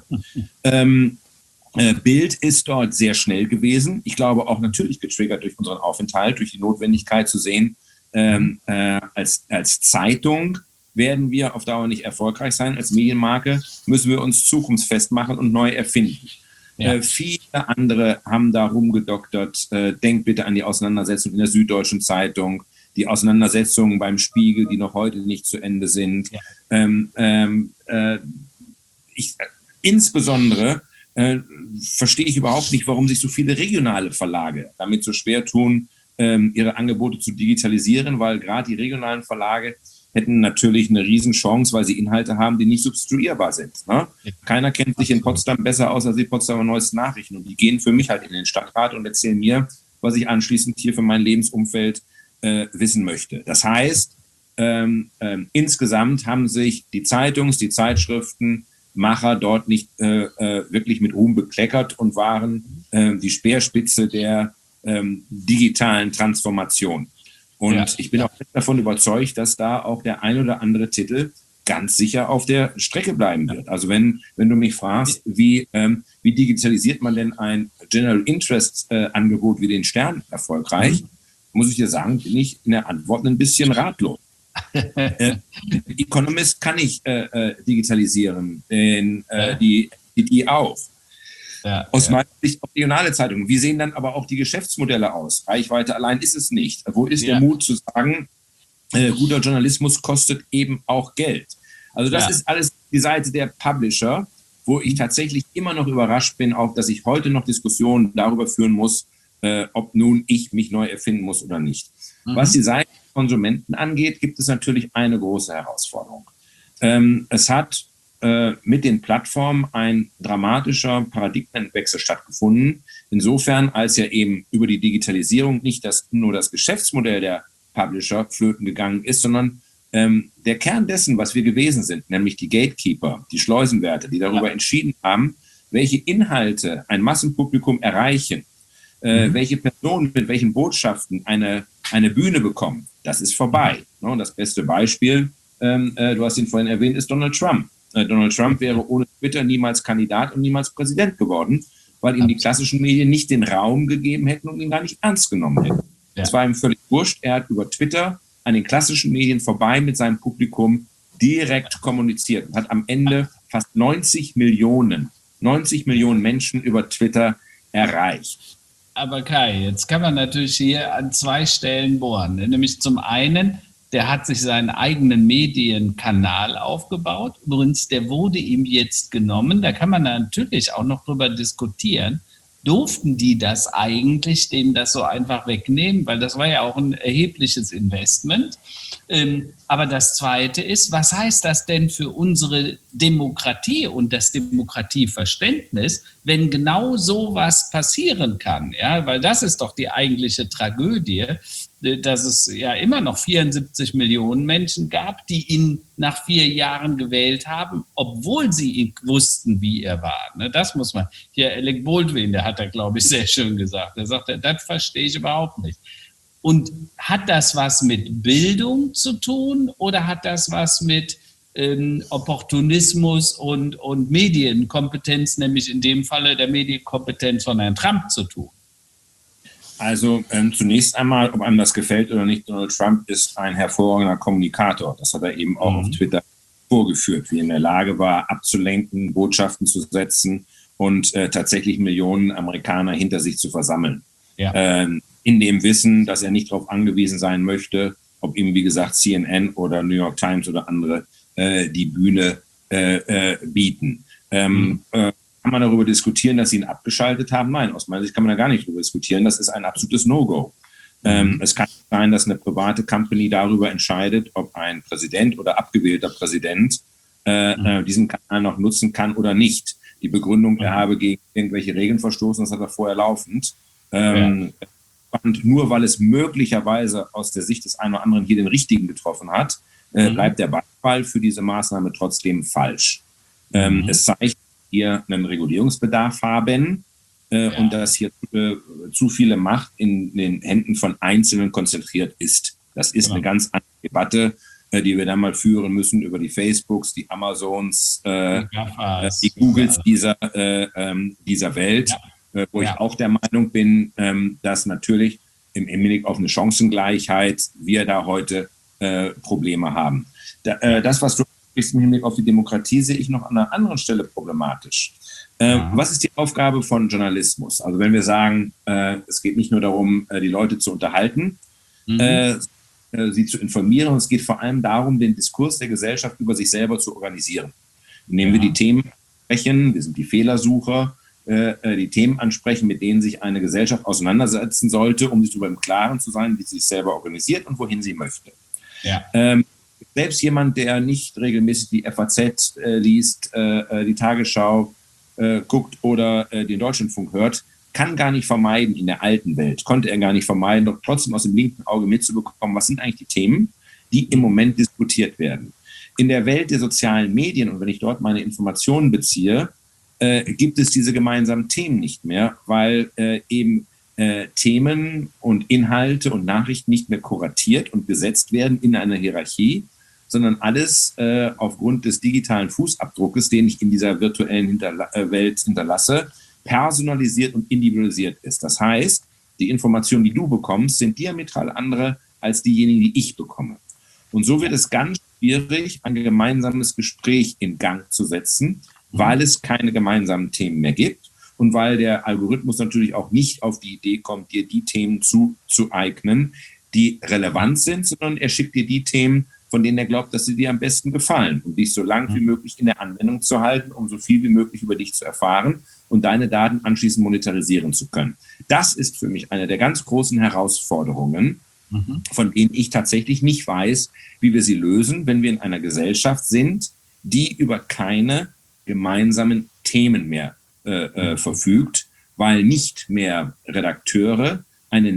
ähm, äh, Bild ist dort sehr schnell gewesen. Ich glaube auch natürlich getriggert durch unseren Aufenthalt, durch die Notwendigkeit zu sehen, ähm, äh, als, als Zeitung werden wir auf Dauer nicht erfolgreich sein. Als Medienmarke müssen wir uns zukunftsfest machen und neu erfinden. Ja. Äh, viele andere haben da rumgedoktert. Äh, denkt bitte an die Auseinandersetzung in der Süddeutschen Zeitung, die Auseinandersetzungen beim Spiegel, die noch heute nicht zu Ende sind. Ja. Ähm, ähm, äh, ich, äh, insbesondere äh, verstehe ich überhaupt nicht, warum sich so viele regionale Verlage damit so schwer tun, ähm, ihre Angebote zu digitalisieren, weil gerade die regionalen Verlage hätten natürlich eine Riesenchance, weil sie Inhalte haben, die nicht substituierbar sind. Ne? Keiner kennt sich in Potsdam besser aus als die Potsdamer Neuesten Nachrichten. Und die gehen für mich halt in den Stadtrat und erzählen mir, was ich anschließend hier für mein Lebensumfeld äh, wissen möchte. Das heißt, ähm, ähm, insgesamt haben sich die Zeitungs-, die Zeitschriftenmacher dort nicht äh, äh, wirklich mit Ruhm bekleckert und waren äh, die Speerspitze der ähm, digitalen Transformation. Und ja. ich bin auch davon überzeugt, dass da auch der ein oder andere Titel ganz sicher auf der Strecke bleiben wird. Also wenn, wenn du mich fragst, wie, ähm, wie digitalisiert man denn ein General Interest äh, Angebot wie den Stern erfolgreich, mhm. muss ich dir sagen, bin ich in der Antwort ein bisschen ratlos. äh, Economist kann ich äh, äh, digitalisieren, den, äh, die, die, die auch. Ja, Aus ja. meiner Sicht auch regionale Zeitungen. Wie sehen dann aber auch die Geschäftsmodelle aus? Reichweite allein ist es nicht. Wo ist ja. der Mut zu sagen, äh, guter Journalismus kostet eben auch Geld? Also das ja. ist alles die Seite der Publisher, wo ich tatsächlich immer noch überrascht bin, auch dass ich heute noch Diskussionen darüber führen muss, äh, ob nun ich mich neu erfinden muss oder nicht. Mhm. Was die Seite der Konsumenten angeht, gibt es natürlich eine große Herausforderung. Ähm, es hat äh, mit den Plattformen ein dramatischer Paradigmenwechsel stattgefunden, insofern als ja eben über die Digitalisierung nicht das, nur das Geschäftsmodell der Publisher flöten gegangen ist, sondern ähm, der Kern dessen, was wir gewesen sind, nämlich die Gatekeeper, die Schleusenwärter, die darüber ja. entschieden haben, welche Inhalte ein Massenpublikum erreichen, äh, mhm. welche Personen mit welchen Botschaften eine, eine Bühne bekommen, das ist vorbei. Mhm. Und das beste Beispiel, ähm, äh, du hast ihn vorhin erwähnt, ist Donald Trump. Äh, Donald Trump wäre ohne Twitter niemals Kandidat und niemals Präsident geworden, weil ihm die klassischen Medien nicht den Raum gegeben hätten und ihn gar nicht ernst genommen hätten. Ja. Es war ihm völlig wurscht, er hat über Twitter an den klassischen Medien vorbei mit seinem Publikum direkt kommuniziert und hat am Ende fast neunzig Millionen Menschen über Twitter erreicht. Aber Kai, jetzt kann man natürlich hier an zwei Stellen bohren. Nämlich zum einen, der hat sich seinen eigenen Medienkanal aufgebaut. Übrigens, der wurde ihm jetzt genommen. Da kann man natürlich auch noch drüber diskutieren. Durften die das eigentlich, dem das so einfach wegnehmen? Weil das war ja auch ein erhebliches Investment. Ähm, aber das Zweite ist, was heißt das denn für unsere Demokratie und das Demokratieverständnis, wenn genau sowas passieren kann? Ja, weil das ist doch die eigentliche Tragödie, dass es ja immer noch vierundsiebzig Millionen Menschen gab, die ihn nach vier Jahren gewählt haben, obwohl sie ihn wussten, wie er war. Das muss man, hier Alec Baldwin, der hat da, glaube ich, sehr schön gesagt. Er sagt, das verstehe ich überhaupt nicht. Und hat das was mit Bildung zu tun oder hat das was mit ähm, Opportunismus und, und Medienkompetenz, nämlich in dem Falle der Medienkompetenz von Herrn Trump zu tun? Also ähm, zunächst einmal, ob einem das gefällt oder nicht, Donald Trump ist ein hervorragender Kommunikator. Das hat er eben auch mhm. auf Twitter vorgeführt, wie er in der Lage war, abzulenken, Botschaften zu setzen und äh, tatsächlich Millionen Amerikaner hinter sich zu versammeln. Ja. Ähm, in dem Wissen, dass er nicht darauf angewiesen sein möchte, ob ihm, wie gesagt, C N N oder New York Times oder andere äh, die Bühne äh, äh, bieten. Ähm, mhm. äh, kann man darüber diskutieren, dass sie ihn abgeschaltet haben? Nein, aus meiner Sicht kann man da gar nicht darüber diskutieren. Das ist ein absolutes No-Go. Mhm. Ähm, es kann sein, dass eine private Company darüber entscheidet, ob ein Präsident oder abgewählter Präsident äh, mhm. äh, diesen Kanal noch nutzen kann oder nicht. Die Begründung, er habe gegen irgendwelche Regeln verstoßen, das hat er vorher laufend. Ähm, ja. Und nur weil es möglicherweise aus der Sicht des einen oder anderen hier den richtigen getroffen hat, äh, mhm. bleibt der Beifall für diese Maßnahme trotzdem falsch. Ähm, mhm. Es zeigt, hier einen Regulierungsbedarf haben äh, ja. und dass hier äh, zu viele Macht in den Händen von Einzelnen konzentriert ist. Das ist genau. eine ganz andere Debatte, äh, die wir dann mal führen müssen über die Facebooks, die Amazons, äh, äh, die Googles dieser, äh, ähm, dieser Welt. Ja. Wo ja. ich auch der Meinung bin, ähm, dass natürlich im Hinblick auf eine Chancengleichheit wir da heute äh, Probleme haben. Da, äh, das, was du sprichst im Hinblick auf die Demokratie, sehe ich noch an einer anderen Stelle problematisch. Äh, ja. Was ist die Aufgabe von Journalismus? Also wenn wir sagen, äh, es geht nicht nur darum, äh, die Leute zu unterhalten, mhm. äh, äh, sie zu informieren, es geht vor allem darum, den Diskurs der Gesellschaft über sich selber zu organisieren. Indem ja. wir die Themen sprechen, wir sind die Fehlersucher, die Themen ansprechen, mit denen sich eine Gesellschaft auseinandersetzen sollte, um sich darüber im Klaren zu sein, wie sie sich selber organisiert und wohin sie möchte. Ja. Ähm, selbst jemand, der nicht regelmäßig die F A Z äh, liest, äh, die Tagesschau äh, guckt oder äh, den Deutschlandfunk hört, kann gar nicht vermeiden, in der alten Welt, konnte er gar nicht vermeiden, doch trotzdem aus dem linken Auge mitzubekommen, was sind eigentlich die Themen, die im Moment diskutiert werden. In der Welt der sozialen Medien, und wenn ich dort meine Informationen beziehe, Äh, gibt es diese gemeinsamen Themen nicht mehr, weil äh, eben äh, Themen und Inhalte und Nachrichten nicht mehr kuratiert und gesetzt werden in einer Hierarchie, sondern alles äh, aufgrund des digitalen Fußabdruckes, den ich in dieser virtuellen Hinterla- äh, Welt hinterlasse, personalisiert und individualisiert ist. Das heißt, die Informationen, die du bekommst, sind diametral andere als diejenigen, die ich bekomme. Und so wird es ganz schwierig, ein gemeinsames Gespräch in Gang zu setzen, weil es keine gemeinsamen Themen mehr gibt und weil der Algorithmus natürlich auch nicht auf die Idee kommt, dir die Themen zuzueignen, die relevant sind, sondern er schickt dir die Themen, von denen er glaubt, dass sie dir am besten gefallen, um dich so lang wie möglich in der Anwendung zu halten, um so viel wie möglich über dich zu erfahren und deine Daten anschließend monetarisieren zu können. Das ist für mich eine der ganz großen Herausforderungen, mhm. von denen ich tatsächlich nicht weiß, wie wir sie lösen, wenn wir in einer Gesellschaft sind, die über keine gemeinsamen Themen mehr äh, äh, verfügt, weil nicht mehr Redakteure eine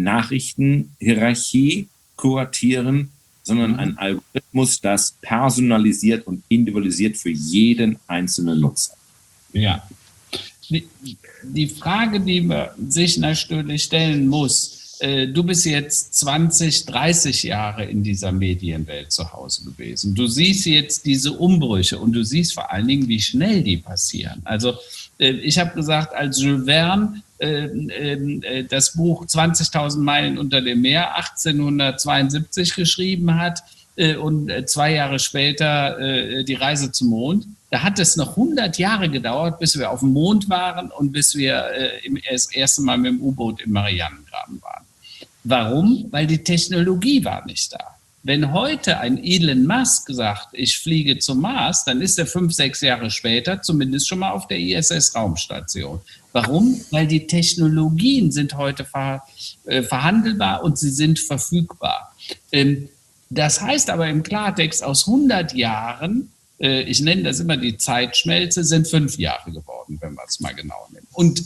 Nachrichtenhierarchie kuratieren, sondern ein Algorithmus, das personalisiert und individualisiert für jeden einzelnen Nutzer. Ja. Die, die Frage, die man sich natürlich stellen muss, äh, du bist jetzt zwanzig, dreißig Jahre in dieser Medienwelt zu Hause gewesen. Du siehst jetzt diese Umbrüche und du siehst vor allen Dingen, wie schnell die passieren. Also äh, ich habe gesagt, als Jules Verne äh, äh, das Buch zwanzigtausend Meilen unter dem Meer achtzehnhundertzweiundsiebzig geschrieben hat äh, und äh, zwei Jahre später äh, die Reise zum Mond, da hat es noch hundert Jahre gedauert, bis wir auf dem Mond waren und bis wir äh, im, das erste Mal mit dem U-Boot im Marianengraben waren. Warum? Weil die Technologie war nicht da. Wenn heute ein Elon Musk sagt, ich fliege zum Mars, dann ist er fünf, sechs Jahre später zumindest schon mal auf der I S S-Raumstation. Warum? Weil die Technologien sind heute ver, äh, verhandelbar und sie sind verfügbar. Ähm, das heißt aber im Klartext, aus hundert Jahren, äh, ich nenne das immer die Zeitschmelze, sind fünf Jahre geworden, wenn man es mal genau nimmt. Und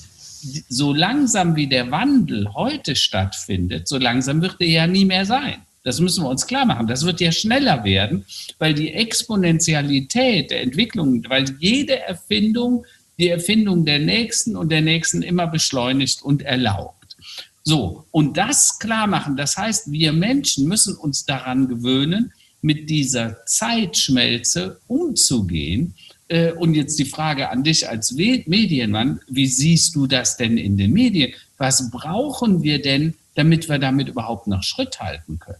so langsam wie der Wandel heute stattfindet, so langsam wird er ja nie mehr sein. Das müssen wir uns klar machen. Das wird ja schneller werden, weil die Exponentialität der Entwicklung, weil jede Erfindung die Erfindung der Nächsten und der Nächsten immer beschleunigt und erlaubt. So, und das klar machen, das heißt, wir Menschen müssen uns daran gewöhnen, mit dieser Zeitschmelze umzugehen. Und jetzt die Frage an dich als Medienmann, wie siehst du das denn in den Medien? Was brauchen wir denn, damit wir damit überhaupt noch Schritt halten können?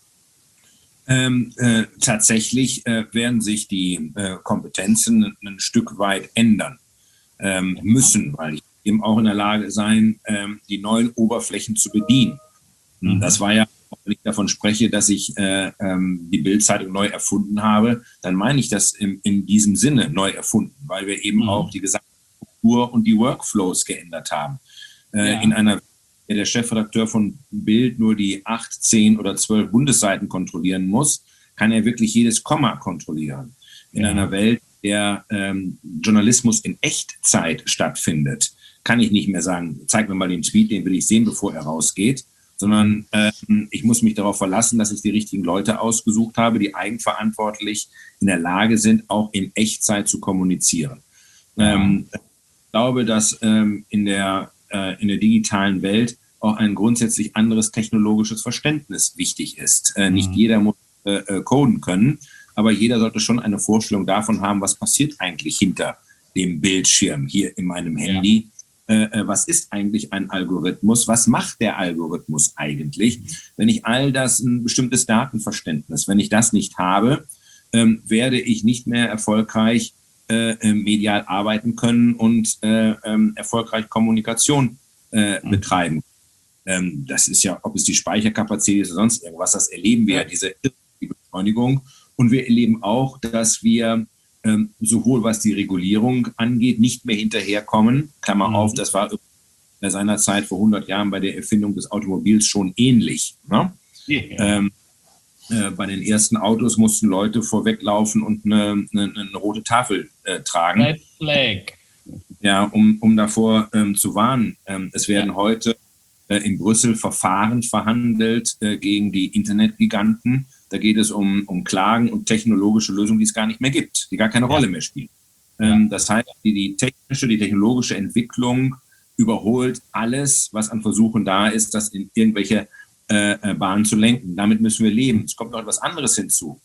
Ähm, äh, tatsächlich äh, werden sich die äh, Kompetenzen ein, ein Stück weit ändern ähm, müssen, weil ich eben auch in der Lage sein, ähm, die neuen Oberflächen zu bedienen. Mhm. Das war ja, wenn ich davon spreche, dass ich äh, ähm, die Bild-Zeitung neu erfunden habe, dann meine ich das in, in diesem Sinne neu erfunden, weil wir eben mhm. auch die gesamte Struktur und die Workflows geändert haben. Äh, ja. In einer der Chefredakteur von Bild nur die acht, zehn oder zwölf Bundesseiten kontrollieren muss, kann er wirklich jedes Komma kontrollieren. In ja. einer Welt, in der ähm, Journalismus in Echtzeit stattfindet, kann ich nicht mehr sagen, zeig mir mal den Tweet, den will ich sehen, bevor er rausgeht, sondern ähm, ich muss mich darauf verlassen, dass ich die richtigen Leute ausgesucht habe, die eigenverantwortlich in der Lage sind, auch in Echtzeit zu kommunizieren. Ja. Ähm, ich glaube, dass ähm, in der in der digitalen Welt auch ein grundsätzlich anderes technologisches Verständnis wichtig ist. Äh, nicht mhm. jeder muss äh, coden können, aber jeder sollte schon eine Vorstellung davon haben, was passiert eigentlich hinter dem Bildschirm hier in meinem Handy. Ja. Äh, was ist eigentlich ein Algorithmus? Was macht der Algorithmus eigentlich? Mhm. Wenn ich all das, ein bestimmtes Datenverständnis, wenn ich das nicht habe, ähm, werde ich nicht mehr erfolgreich Äh, medial arbeiten können und äh, ähm, erfolgreich Kommunikation äh, mhm. betreiben. Ähm, das ist ja, ob es die Speicherkapazität ist oder sonst irgendwas, das erleben wir ja, diese Beschleunigung. Und wir erleben auch, dass wir ähm, sowohl was die Regulierung angeht, nicht mehr hinterherkommen. Klammer mhm. auf, das war seinerzeit vor hundert Jahren bei der Erfindung des Automobils schon ähnlich. Ne? Yeah. Ähm, Äh, bei den ersten Autos mussten Leute vorweglaufen und eine, eine, eine rote Tafel äh, tragen. Red Flag. Ja, um, um davor ähm, zu warnen. Ähm, es werden ja. heute äh, in Brüssel Verfahren verhandelt äh, gegen die Internetgiganten. Da geht es um, um Klagen und technologische Lösungen, die es gar nicht mehr gibt, die gar keine ja. Rolle mehr spielen. Ähm, ja. Das heißt, die, die technische, die technologische Entwicklung überholt alles, was an Versuchen da ist, das in irgendwelche Äh, Bahn zu lenken. Damit müssen wir leben. Es kommt noch etwas anderes hinzu.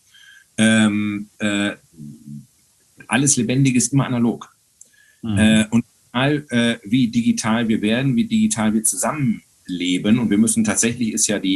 Ähm, äh, alles Lebendige ist immer analog. Mhm. Äh, und egal, äh, wie digital wir werden, wie digital wir zusammenleben, und wir müssen tatsächlich, ist ja die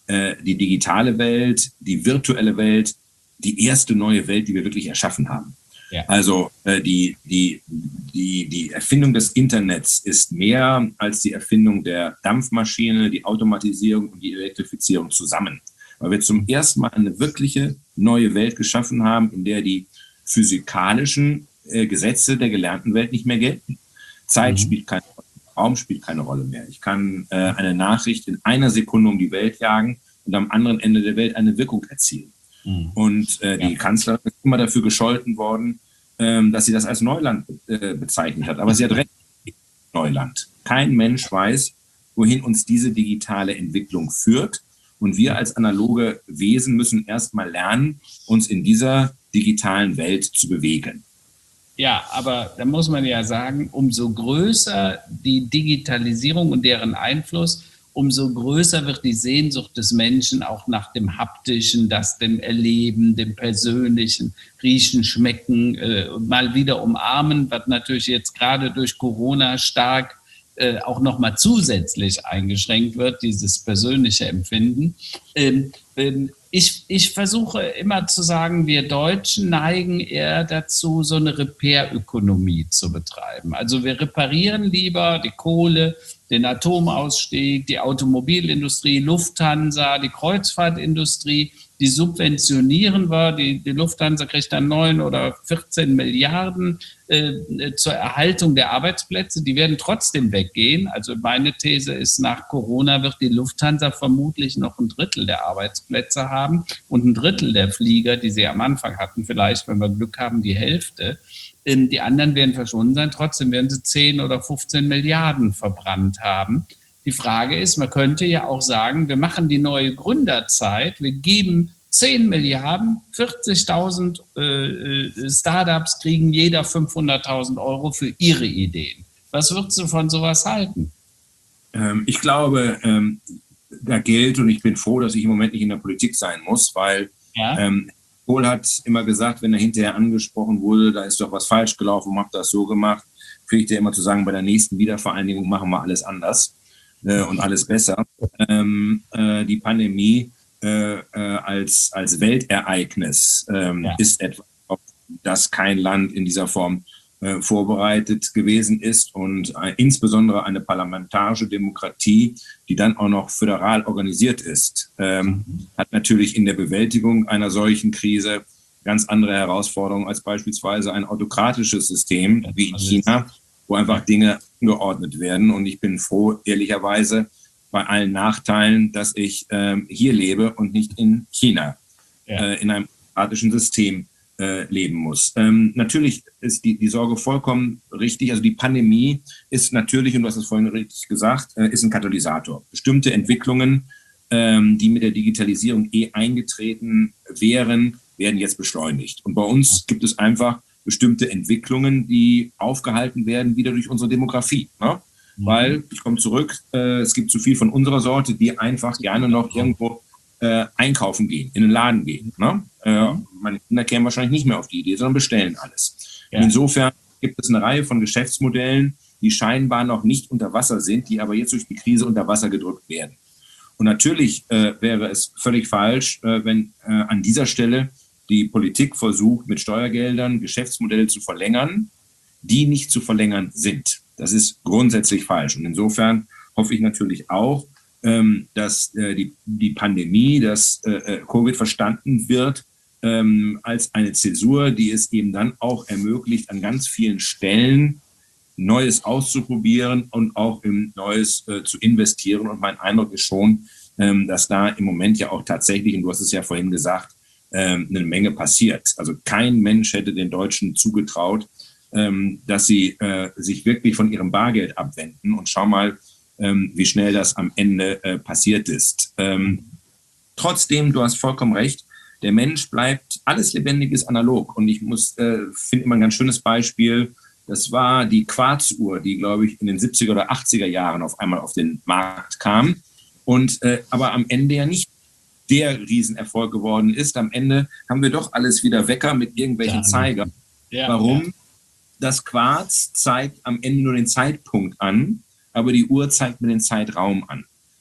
äh, die digitale Welt, die virtuelle Welt, die erste neue Welt, die wir wirklich erschaffen haben. Ja. Also äh, die, die, die, die Erfindung des Internets ist mehr als die Erfindung der Dampfmaschine, die Automatisierung und die Elektrifizierung zusammen. Weil wir zum ersten Mal eine wirkliche neue Welt geschaffen haben, in der die physikalischen äh, Gesetze der gelernten Welt nicht mehr gelten. Zeit mhm. spielt keine Rolle, Raum spielt keine Rolle mehr. Ich kann äh, eine Nachricht in einer Sekunde um die Welt jagen und am anderen Ende der Welt eine Wirkung erzielen. Mhm. Und äh, die ja. Kanzlerin ist immer dafür gescholten worden, ähm, dass sie das als Neuland äh, bezeichnet hat. Aber sie hat recht, Neuland. Kein Mensch weiß, wohin uns diese digitale Entwicklung führt. Und wir als analoge Wesen müssen erst mal lernen, uns in dieser digitalen Welt zu bewegen. Ja, aber da muss man ja sagen, umso größer die Digitalisierung und deren Einfluss, umso größer wird die Sehnsucht des Menschen auch nach dem Haptischen, das dem Erleben, dem Persönlichen, Riechen, Schmecken, äh, mal wieder umarmen, was natürlich jetzt gerade durch Corona stark äh, auch nochmal zusätzlich eingeschränkt wird, dieses persönliche Empfinden. Ähm, ähm, ich, ich versuche immer zu sagen, wir Deutschen neigen eher dazu, so eine Repair-Ökonomie zu betreiben. Also wir reparieren lieber die Kohle, den Atomausstieg, die Automobilindustrie, Lufthansa, die Kreuzfahrtindustrie, die subventionieren wir. Die, die Lufthansa kriegt dann neun oder vierzehn Milliarden äh, zur Erhaltung der Arbeitsplätze. Die werden trotzdem weggehen. Also meine These ist, nach Corona wird die Lufthansa vermutlich noch ein Drittel der Arbeitsplätze haben und ein Drittel der Flieger, die sie am Anfang hatten, vielleicht, wenn wir Glück haben, die Hälfte. Die anderen werden verschwunden sein, trotzdem werden sie zehn oder fünfzehn Milliarden verbrannt haben. Die Frage ist, man könnte ja auch sagen, wir machen die neue Gründerzeit, wir geben zehn Milliarden, vierzigtausend äh, Startups kriegen jeder fünfhunderttausend Euro für ihre Ideen. Was würdest du von sowas halten? Ähm, ich glaube, ähm, da gilt, und ich bin froh, dass ich im Moment nicht in der Politik sein muss, weil ja? ähm, Kohl hat immer gesagt, wenn er hinterher angesprochen wurde, da ist doch was falsch gelaufen, habt das so gemacht, kriegt er immer zu sagen, bei der nächsten Wiedervereinigung machen wir alles anders äh, und alles besser. Ähm, äh, die Pandemie äh, äh, als, als Weltereignis ähm, ja. ist etwas, auf das kein Land in dieser Form äh, vorbereitet gewesen ist und äh, insbesondere eine parlamentarische Demokratie, die dann auch noch föderal organisiert ist, ähm, hat natürlich in der Bewältigung einer solchen Krise ganz andere Herausforderungen als beispielsweise ein autokratisches System wie in China, wo einfach Dinge angeordnet werden. Und ich bin froh, ehrlicherweise, bei allen Nachteilen, dass ich ähm, hier lebe und nicht in China, ja. äh, in einem autokratischen System äh, leben muss. Ähm, natürlich ist die, die Sorge vollkommen richtig. Also die Pandemie ist natürlich, und du hast es vorhin richtig gesagt, äh, ist ein Katalysator. Bestimmte Entwicklungen, ähm, die mit der Digitalisierung eh eingetreten wären, werden jetzt beschleunigt. Und bei uns gibt es einfach bestimmte Entwicklungen, die aufgehalten werden, wieder durch unsere Demografie. Ne? Mhm. Weil, ich komme zurück, äh, es gibt zu viel von unserer Sorte, die einfach gerne noch irgendwo äh, einkaufen gehen, in den Laden gehen. Ne? Äh, meine Kinder kämen wahrscheinlich nicht mehr auf die Idee, sondern bestellen alles. Ja. Insofern gibt es eine Reihe von Geschäftsmodellen, die scheinbar noch nicht unter Wasser sind, die aber jetzt durch die Krise unter Wasser gedrückt werden. Und natürlich äh, wäre es völlig falsch, äh, wenn äh, an dieser Stelle die Politik versucht, mit Steuergeldern Geschäftsmodelle zu verlängern, die nicht zu verlängern sind. Das ist grundsätzlich falsch. Und insofern hoffe ich natürlich auch, ähm, dass äh, die, die Pandemie, dass äh, Covid verstanden wird ähm, als eine Zäsur, die es eben dann auch ermöglicht, an ganz vielen Stellen Neues auszuprobieren und auch in Neues äh, zu investieren. Und mein Eindruck ist schon, ähm, dass da im Moment ja auch tatsächlich, und du hast es ja vorhin gesagt, ähm, eine Menge passiert. Also kein Mensch hätte den Deutschen zugetraut, ähm, dass sie äh, sich wirklich von ihrem Bargeld abwenden. Und schau mal, ähm, wie schnell das am Ende äh, passiert ist. Ähm, trotzdem, du hast vollkommen recht, der Mensch bleibt, alles Lebendige ist analog. Und ich muss, äh, finde immer ein ganz schönes Beispiel, das war die Quarzuhr, die, glaube ich, in den siebziger oder achtziger Jahren auf einmal auf den Markt kam und äh, aber am Ende ja nicht der Riesenerfolg geworden ist. Am Ende haben wir doch alles wieder Wecker mit irgendwelchen ja, Zeigern. Ja, Warum? Ja. Das Quarz zeigt am Ende nur den Zeitpunkt an, aber die Uhr zeigt mir den Zeitraum an.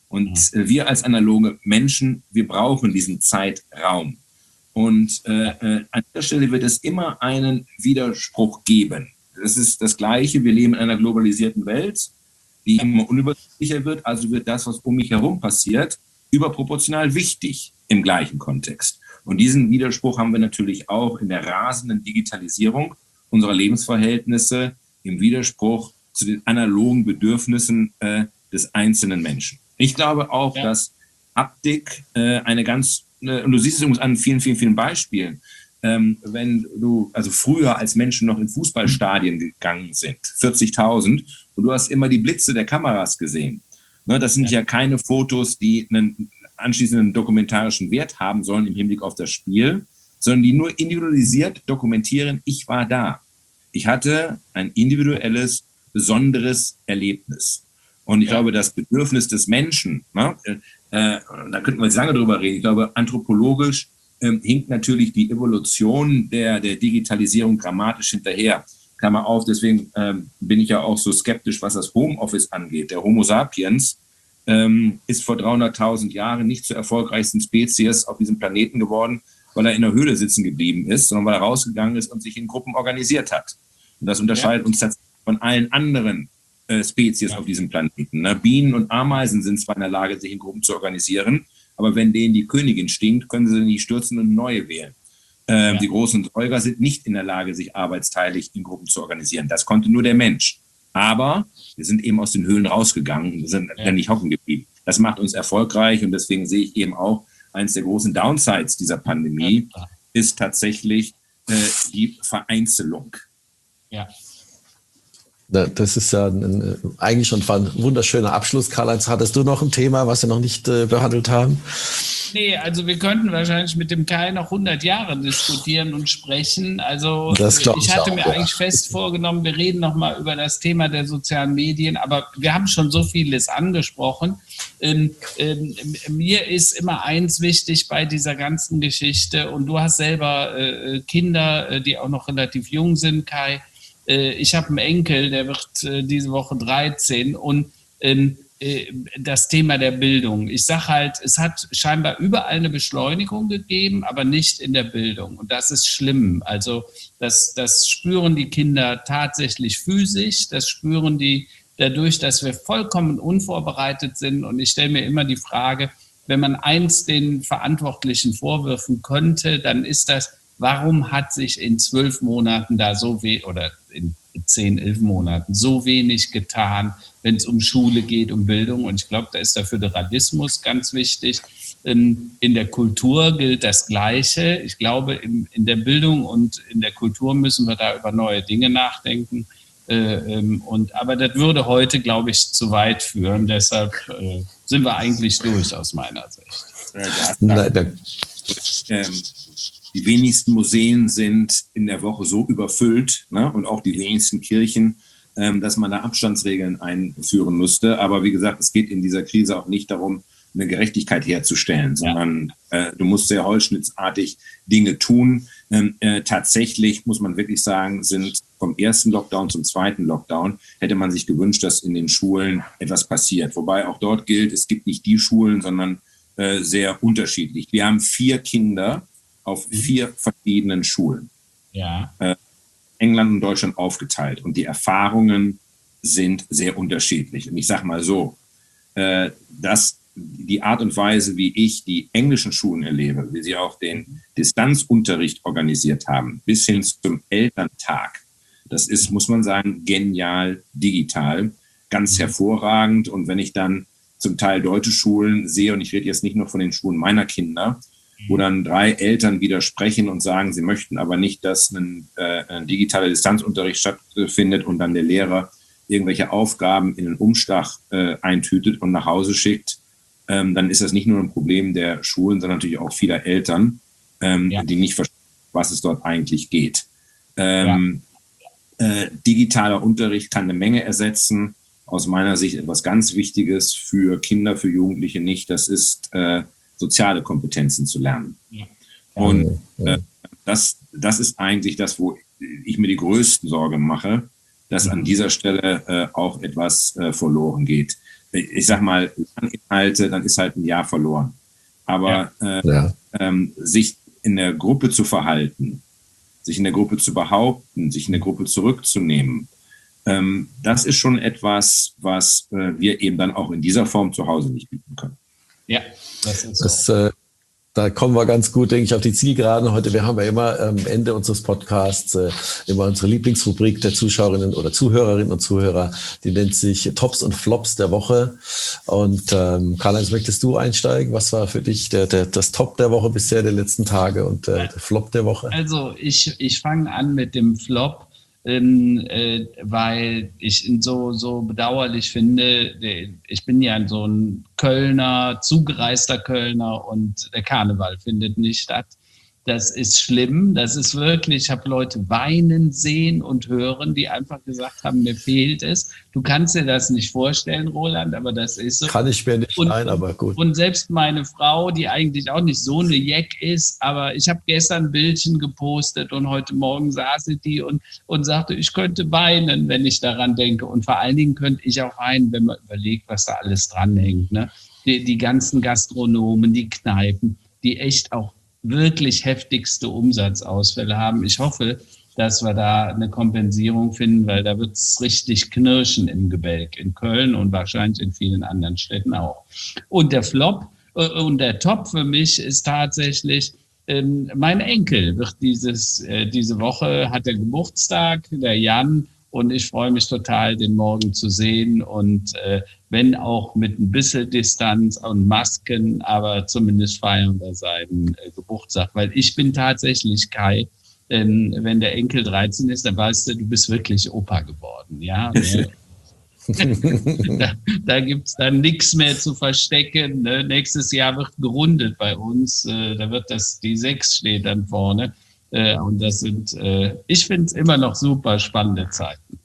Und äh, wir als analoge Menschen, wir brauchen diesen Zeitraum. Und äh, äh, an dieser Stelle wird es immer einen Widerspruch geben. Das ist das Gleiche, wir leben in einer globalisierten Welt, die immer unübersichtlicher wird, also wird das, was um mich herum passiert, überproportional wichtig im gleichen Kontext. Und diesen Widerspruch haben wir natürlich auch in der rasenden Digitalisierung unserer Lebensverhältnisse, im Widerspruch zu den analogen Bedürfnissen äh, des einzelnen Menschen. Ich glaube auch, ja. dass Haptik äh, eine ganz, äh, und du siehst es übrigens an vielen, vielen, vielen Beispielen, ähm, wenn du, also früher als Menschen noch in Fußballstadien gegangen sind, vierzigtausend, und du hast immer die Blitze der Kameras gesehen. Ne, das sind ja. ja keine Fotos, die einen anschließenden dokumentarischen Wert haben sollen im Hinblick auf das Spiel, sondern die nur individualisiert dokumentieren, ich war da. Ich hatte ein individuelles, besonderes Erlebnis. Und ich ja. glaube, das Bedürfnis des Menschen, ne, äh, da könnten wir jetzt lange drüber reden, ich glaube, anthropologisch äh, hinkt natürlich die Evolution der, der Digitalisierung dramatisch hinterher. Klammer auf, deswegen äh, bin ich ja auch so skeptisch, was das Homeoffice angeht. Der Homo sapiens ähm, ist vor dreihunderttausend Jahren nicht zur erfolgreichsten Spezies auf diesem Planeten geworden, weil er in der Höhle sitzen geblieben ist, sondern weil er rausgegangen ist und sich in Gruppen organisiert hat. Und das unterscheidet ja. uns tatsächlich von allen anderen äh, Spezies ja. auf diesem Planeten. Ne? Bienen und Ameisen sind zwar in der Lage, sich in Gruppen zu organisieren, aber wenn denen die Königin stinkt, können sie nicht stürzen und neue wählen. Ähm, ja. Die großen Säuger sind nicht in der Lage, sich arbeitsteilig in Gruppen zu organisieren. Das konnte nur der Mensch. Aber wir sind eben aus den Höhlen rausgegangen, wir sind ja. nicht hocken geblieben. Das macht uns erfolgreich und deswegen sehe ich eben auch, eines der großen Downsides dieser Pandemie ja. ist tatsächlich äh, die Vereinzelung. Ja. Das ist ja ein, eigentlich schon ein wunderschöner Abschluss. Karl-Heinz, hattest du noch ein Thema, was wir noch nicht äh, behandelt haben? Nee, also wir könnten wahrscheinlich mit dem Kai noch hundert Jahre diskutieren und sprechen. Also das glaub ich, ich hatte auch, mir ja. eigentlich fest vorgenommen, wir reden noch mal über das Thema der sozialen Medien, aber wir haben schon so vieles angesprochen. Ähm, ähm, mir ist immer eins wichtig bei dieser ganzen Geschichte, und du hast selber äh, Kinder, die auch noch relativ jung sind, Kai. Äh, ich habe einen Enkel, der wird äh, diese Woche dreizehn, und ähm, das Thema der Bildung. Ich sage halt, es hat scheinbar überall eine Beschleunigung gegeben, aber nicht in der Bildung. Und das ist schlimm. Also das, das spüren die Kinder tatsächlich physisch, das spüren die dadurch, dass wir vollkommen unvorbereitet sind. Und ich stelle mir immer die Frage, wenn man eins den Verantwortlichen vorwürfen könnte, dann ist das, warum hat sich in zwölf Monaten da so wenig, oder in zehn, elf Monaten so wenig getan, wenn es um Schule geht, um Bildung. Und ich glaube, da ist der Föderalismus ganz wichtig. In, in der Kultur gilt das Gleiche. Ich glaube, in, in der Bildung und in der Kultur müssen wir da über neue Dinge nachdenken. Äh, und, aber das würde heute, glaube ich, zu weit führen. Deshalb äh, sind wir eigentlich durch aus meiner Sicht. Nein, nein. Ähm, die wenigsten Museen sind in der Woche so überfüllt, ne? Und auch die wenigsten Kirchen, ähm, dass man da Abstandsregeln einführen müsste. Aber wie gesagt, es geht in dieser Krise auch nicht darum, eine Gerechtigkeit herzustellen, sondern äh, du musst sehr holzschnittartig Dinge tun. Ähm, äh, tatsächlich muss man wirklich sagen, sind vom ersten Lockdown zum zweiten Lockdown, hätte man sich gewünscht, dass in den Schulen etwas passiert. Wobei auch dort gilt, es gibt nicht die Schulen, sondern äh, sehr unterschiedlich. Wir haben vier Kinder auf vier verschiedenen Schulen. Ja. Äh, England und Deutschland aufgeteilt. Und die Erfahrungen sind sehr unterschiedlich. Und ich sage mal so, äh, dass die Art und Weise, wie ich die englischen Schulen erlebe, wie sie auch den Distanzunterricht organisiert haben, bis hin zum Elterntag, das ist, muss man sagen, genial digital, ganz hervorragend. Und wenn ich dann zum Teil deutsche Schulen sehe, und ich rede jetzt nicht nur von den Schulen meiner Kinder, wo dann drei Eltern widersprechen und sagen, sie möchten aber nicht, dass ein, äh, ein digitaler Distanzunterricht stattfindet und dann der Lehrer irgendwelche Aufgaben in den Umschlag äh, eintütet und nach Hause schickt, ähm, dann ist das nicht nur ein Problem der Schulen, sondern natürlich auch vieler Eltern, ähm, ja. die nicht verstehen, was es dort eigentlich geht. Ähm, ja. äh, digitaler Unterricht kann eine Menge ersetzen. Aus meiner Sicht etwas ganz Wichtiges für Kinder, für Jugendliche nicht. Das ist äh, soziale Kompetenzen zu lernen. Ja. Und äh, das, das ist eigentlich das, wo ich mir die größten Sorgen mache, dass an dieser Stelle äh, auch etwas äh, verloren geht. ich sag mal, Inhalte, dann ist halt ein Jahr verloren. Aber ja. Äh, ja. Ähm, sich in der Gruppe zu verhalten, sich in der Gruppe zu behaupten, sich in der Gruppe zurückzunehmen, ähm, das ist schon etwas, was äh, wir eben dann auch in dieser Form zu Hause nicht bieten können. Ja, das ist so. Das, äh, da kommen wir ganz gut, denke ich, auf die Zielgeraden heute. Wir haben ja immer am Ende unseres Podcasts äh, immer unsere Lieblingsrubrik der Zuschauerinnen oder Zuhörerinnen und Zuhörer. Die nennt sich Tops und Flops der Woche. Und ähm, Karl-Heinz, möchtest du einsteigen? Was war für dich der, der, das Top der Woche bisher, der letzten Tage und äh, der Flop der Woche? Also ich, ich fange an mit dem Flop. Ähm, äh, weil ich ihn so, so bedauerlich finde. Ich bin ja so ein Kölner, zugereister Kölner und der Karneval findet nicht statt. Das ist schlimm, das ist wirklich, ich habe Leute weinen sehen und hören, die einfach gesagt haben, mir fehlt es. Du kannst dir das nicht vorstellen, Roland, aber das ist so. Kann ich mir nicht, und, nein, aber gut. Und selbst meine Frau, die eigentlich auch nicht so eine Jeck ist, aber ich habe gestern ein Bildchen gepostet und heute Morgen saß sie die und, und sagte, ich könnte weinen, wenn ich daran denke. Und vor allen Dingen könnte ich auch weinen, wenn man überlegt, was da alles dranhängt. Ne? Die, die ganzen Gastronomen, die Kneipen, die echt auch wirklich heftigste Umsatzausfälle haben. Ich hoffe, dass wir da eine Kompensierung finden, weil da wird es richtig knirschen im Gebälk in Köln und wahrscheinlich in vielen anderen Städten auch. Und der Flop äh, und der Top für mich ist tatsächlich, ähm, mein Enkel wird dieses, äh, diese Woche, hat er Geburtstag, der Jan, und ich freue mich total, den morgen zu sehen und äh, wenn auch mit ein bisschen Distanz und Masken, aber zumindest feiern wir seinen äh, Geburtstag. Weil ich bin tatsächlich, Kai, ähm, wenn der Enkel dreizehn ist, dann weißt du, du bist wirklich Opa geworden. Ja, ne? da da gibt es dann nichts mehr zu verstecken. Ne? Nächstes Jahr wird gerundet bei uns. Äh, da wird das, die sechs steht dann vorne. Äh, und das sind, äh, ich finde es immer noch super spannende Zeiten.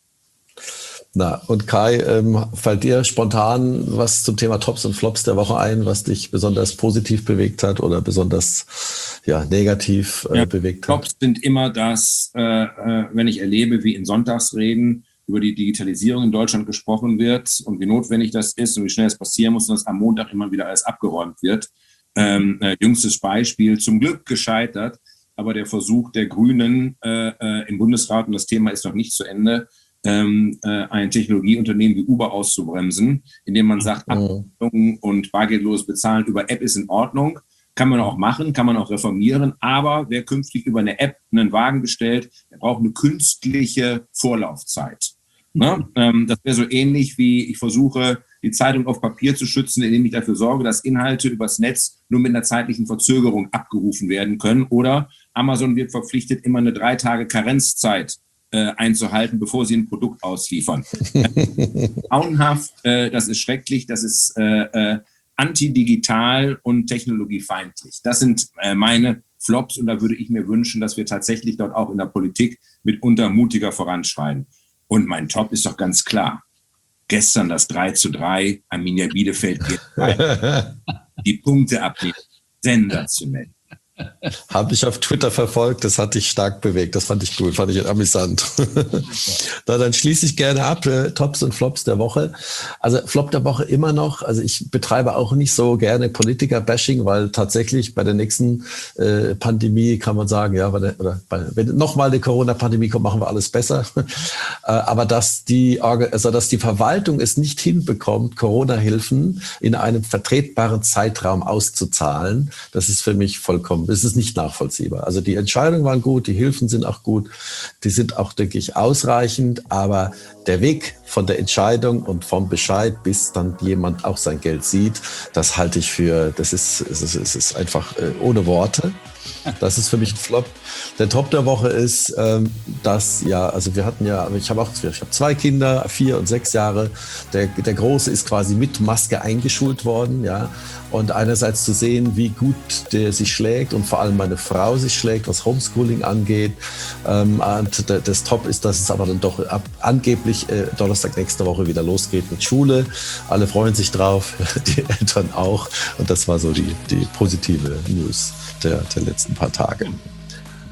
Na, und Kai, ähm, fällt dir spontan was zum Thema Tops und Flops der Woche ein, was dich besonders positiv bewegt hat oder besonders ja, negativ äh, ja, bewegt hat? Tops sind immer das, äh, äh, wenn ich erlebe, wie in Sonntagsreden über die Digitalisierung in Deutschland gesprochen wird und wie notwendig das ist und wie schnell es passieren muss und dass am Montag immer wieder alles abgeräumt wird. Ähm, äh, jüngstes Beispiel, zum Glück gescheitert, aber der Versuch der Grünen äh, äh, im Bundesrat, und das Thema ist noch nicht zu Ende, ähm, äh, ein Technologieunternehmen wie Uber auszubremsen, indem man sagt, oh. Abrechnungen und bargeldloses Bezahlen über App ist in Ordnung, kann man auch machen, kann man auch reformieren, aber wer künftig über eine App einen Wagen bestellt, der braucht eine künstliche Vorlaufzeit. Ne? Ähm, das wäre so ähnlich wie ich versuche, die Zeitung auf Papier zu schützen, indem ich dafür sorge, dass Inhalte übers Netz nur mit einer zeitlichen Verzögerung abgerufen werden können. Oder Amazon wird verpflichtet, immer eine drei Tage Karenzzeit äh, einzuhalten, bevor sie ein Produkt ausliefern. Grauenhaft, äh, das ist schrecklich, das ist äh, äh, antidigital und technologiefeindlich. Das sind äh, meine Flops und da würde ich mir wünschen, dass wir tatsächlich dort auch in der Politik mitunter mutiger voranschreiten. Und mein Top ist doch ganz klar. Gestern das drei zu drei, Arminia Bielefeld geht rein. Die Punkte abnehmen. Sensationell. Habe ich auf Twitter verfolgt, das hat dich stark bewegt, das fand ich cool, fand ich amüsant. Na, dann schließe ich gerne ab, äh, Tops und Flops der Woche. Also Flop der Woche immer noch, also ich betreibe auch nicht so gerne Politiker-Bashing, weil tatsächlich bei der nächsten äh, Pandemie kann man sagen, ja, bei der, oder bei, wenn nochmal eine Corona-Pandemie kommt, machen wir alles besser. äh, aber dass die, also dass die Verwaltung es nicht hinbekommt, Corona-Hilfen in einem vertretbaren Zeitraum auszuzahlen, das ist für mich vollkommen das ist nicht nachvollziehbar. Also die Entscheidungen waren gut, die Hilfen sind auch gut, die sind auch, denke ich, ausreichend, aber der Weg von der Entscheidung und vom Bescheid, bis dann jemand auch sein Geld sieht, das halte ich für, das ist, es ist, es ist einfach äh, ohne Worte. Das ist für mich ein Flop. Der Top der Woche ist, ähm, dass, ja, also wir hatten ja, ich habe auch, ich habe zwei Kinder, vier und sechs Jahre. Der, der Große ist quasi mit Maske eingeschult worden, ja. Und einerseits zu sehen, wie gut der sich schlägt und vor allem meine Frau sich schlägt, was Homeschooling angeht. Ähm, und das Top ist, dass es aber dann doch ab, angeblich äh, Donnerstag nächste Woche wieder losgeht mit Schule. Alle freuen sich drauf, die Eltern auch. Und das war so die, die positive News der, der letzten paar Tage.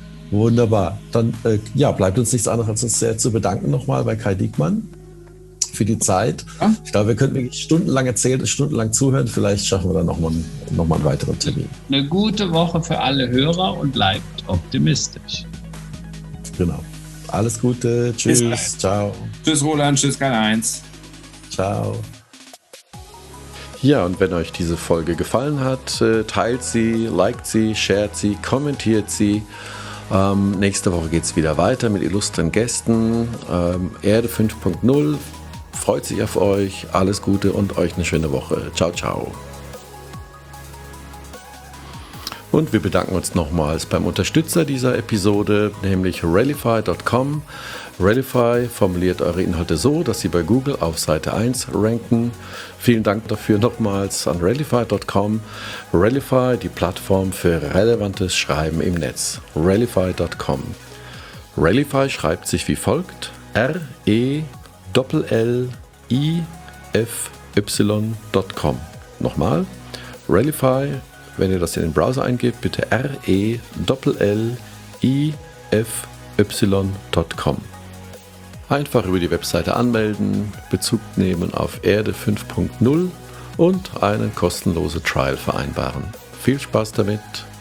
Wunderbar. Dann äh, ja, bleibt uns nichts anderes, als uns sehr zu bedanken nochmal bei Kai Diekmann. für die Zeit. Ja? Ich glaube, wir könnten wirklich stundenlang erzählen, stundenlang zuhören. Vielleicht schaffen wir dann nochmal noch mal einen weiteren Termin. Eine gute Woche für alle Hörer und bleibt optimistisch. Genau. Alles Gute. Tschüss. Ciao. Tschüss, Roland. Tschüss, Karl-Heinz. Ciao. Ja, und wenn euch diese Folge gefallen hat, teilt sie, liked sie, shared sie, kommentiert sie. Ähm, nächste Woche geht es wieder weiter mit illustren Gästen. Ähm, Erde fünf Punkt null freut sich auf euch. Alles Gute und euch eine schöne Woche. Ciao, ciao. Und wir bedanken uns nochmals beim Unterstützer dieser Episode, nämlich Ralify Punkt com. Ralify formuliert eure Inhalte so, dass sie bei Google auf Seite eins ranken. Vielen Dank dafür nochmals an Ralify Punkt com. Ralify, die Plattform für relevantes Schreiben im Netz. Ralify Punkt com. Ralify schreibt sich wie folgt: R E L L I F Y Punkt com. Nochmal, Ralify. Wenn ihr das in den Browser eingebt, bitte R E L L I F Y Punkt com. Einfach über die Webseite anmelden, Bezug nehmen auf Erde fünf Punkt null und eine kostenlose Trial vereinbaren. Viel Spaß damit!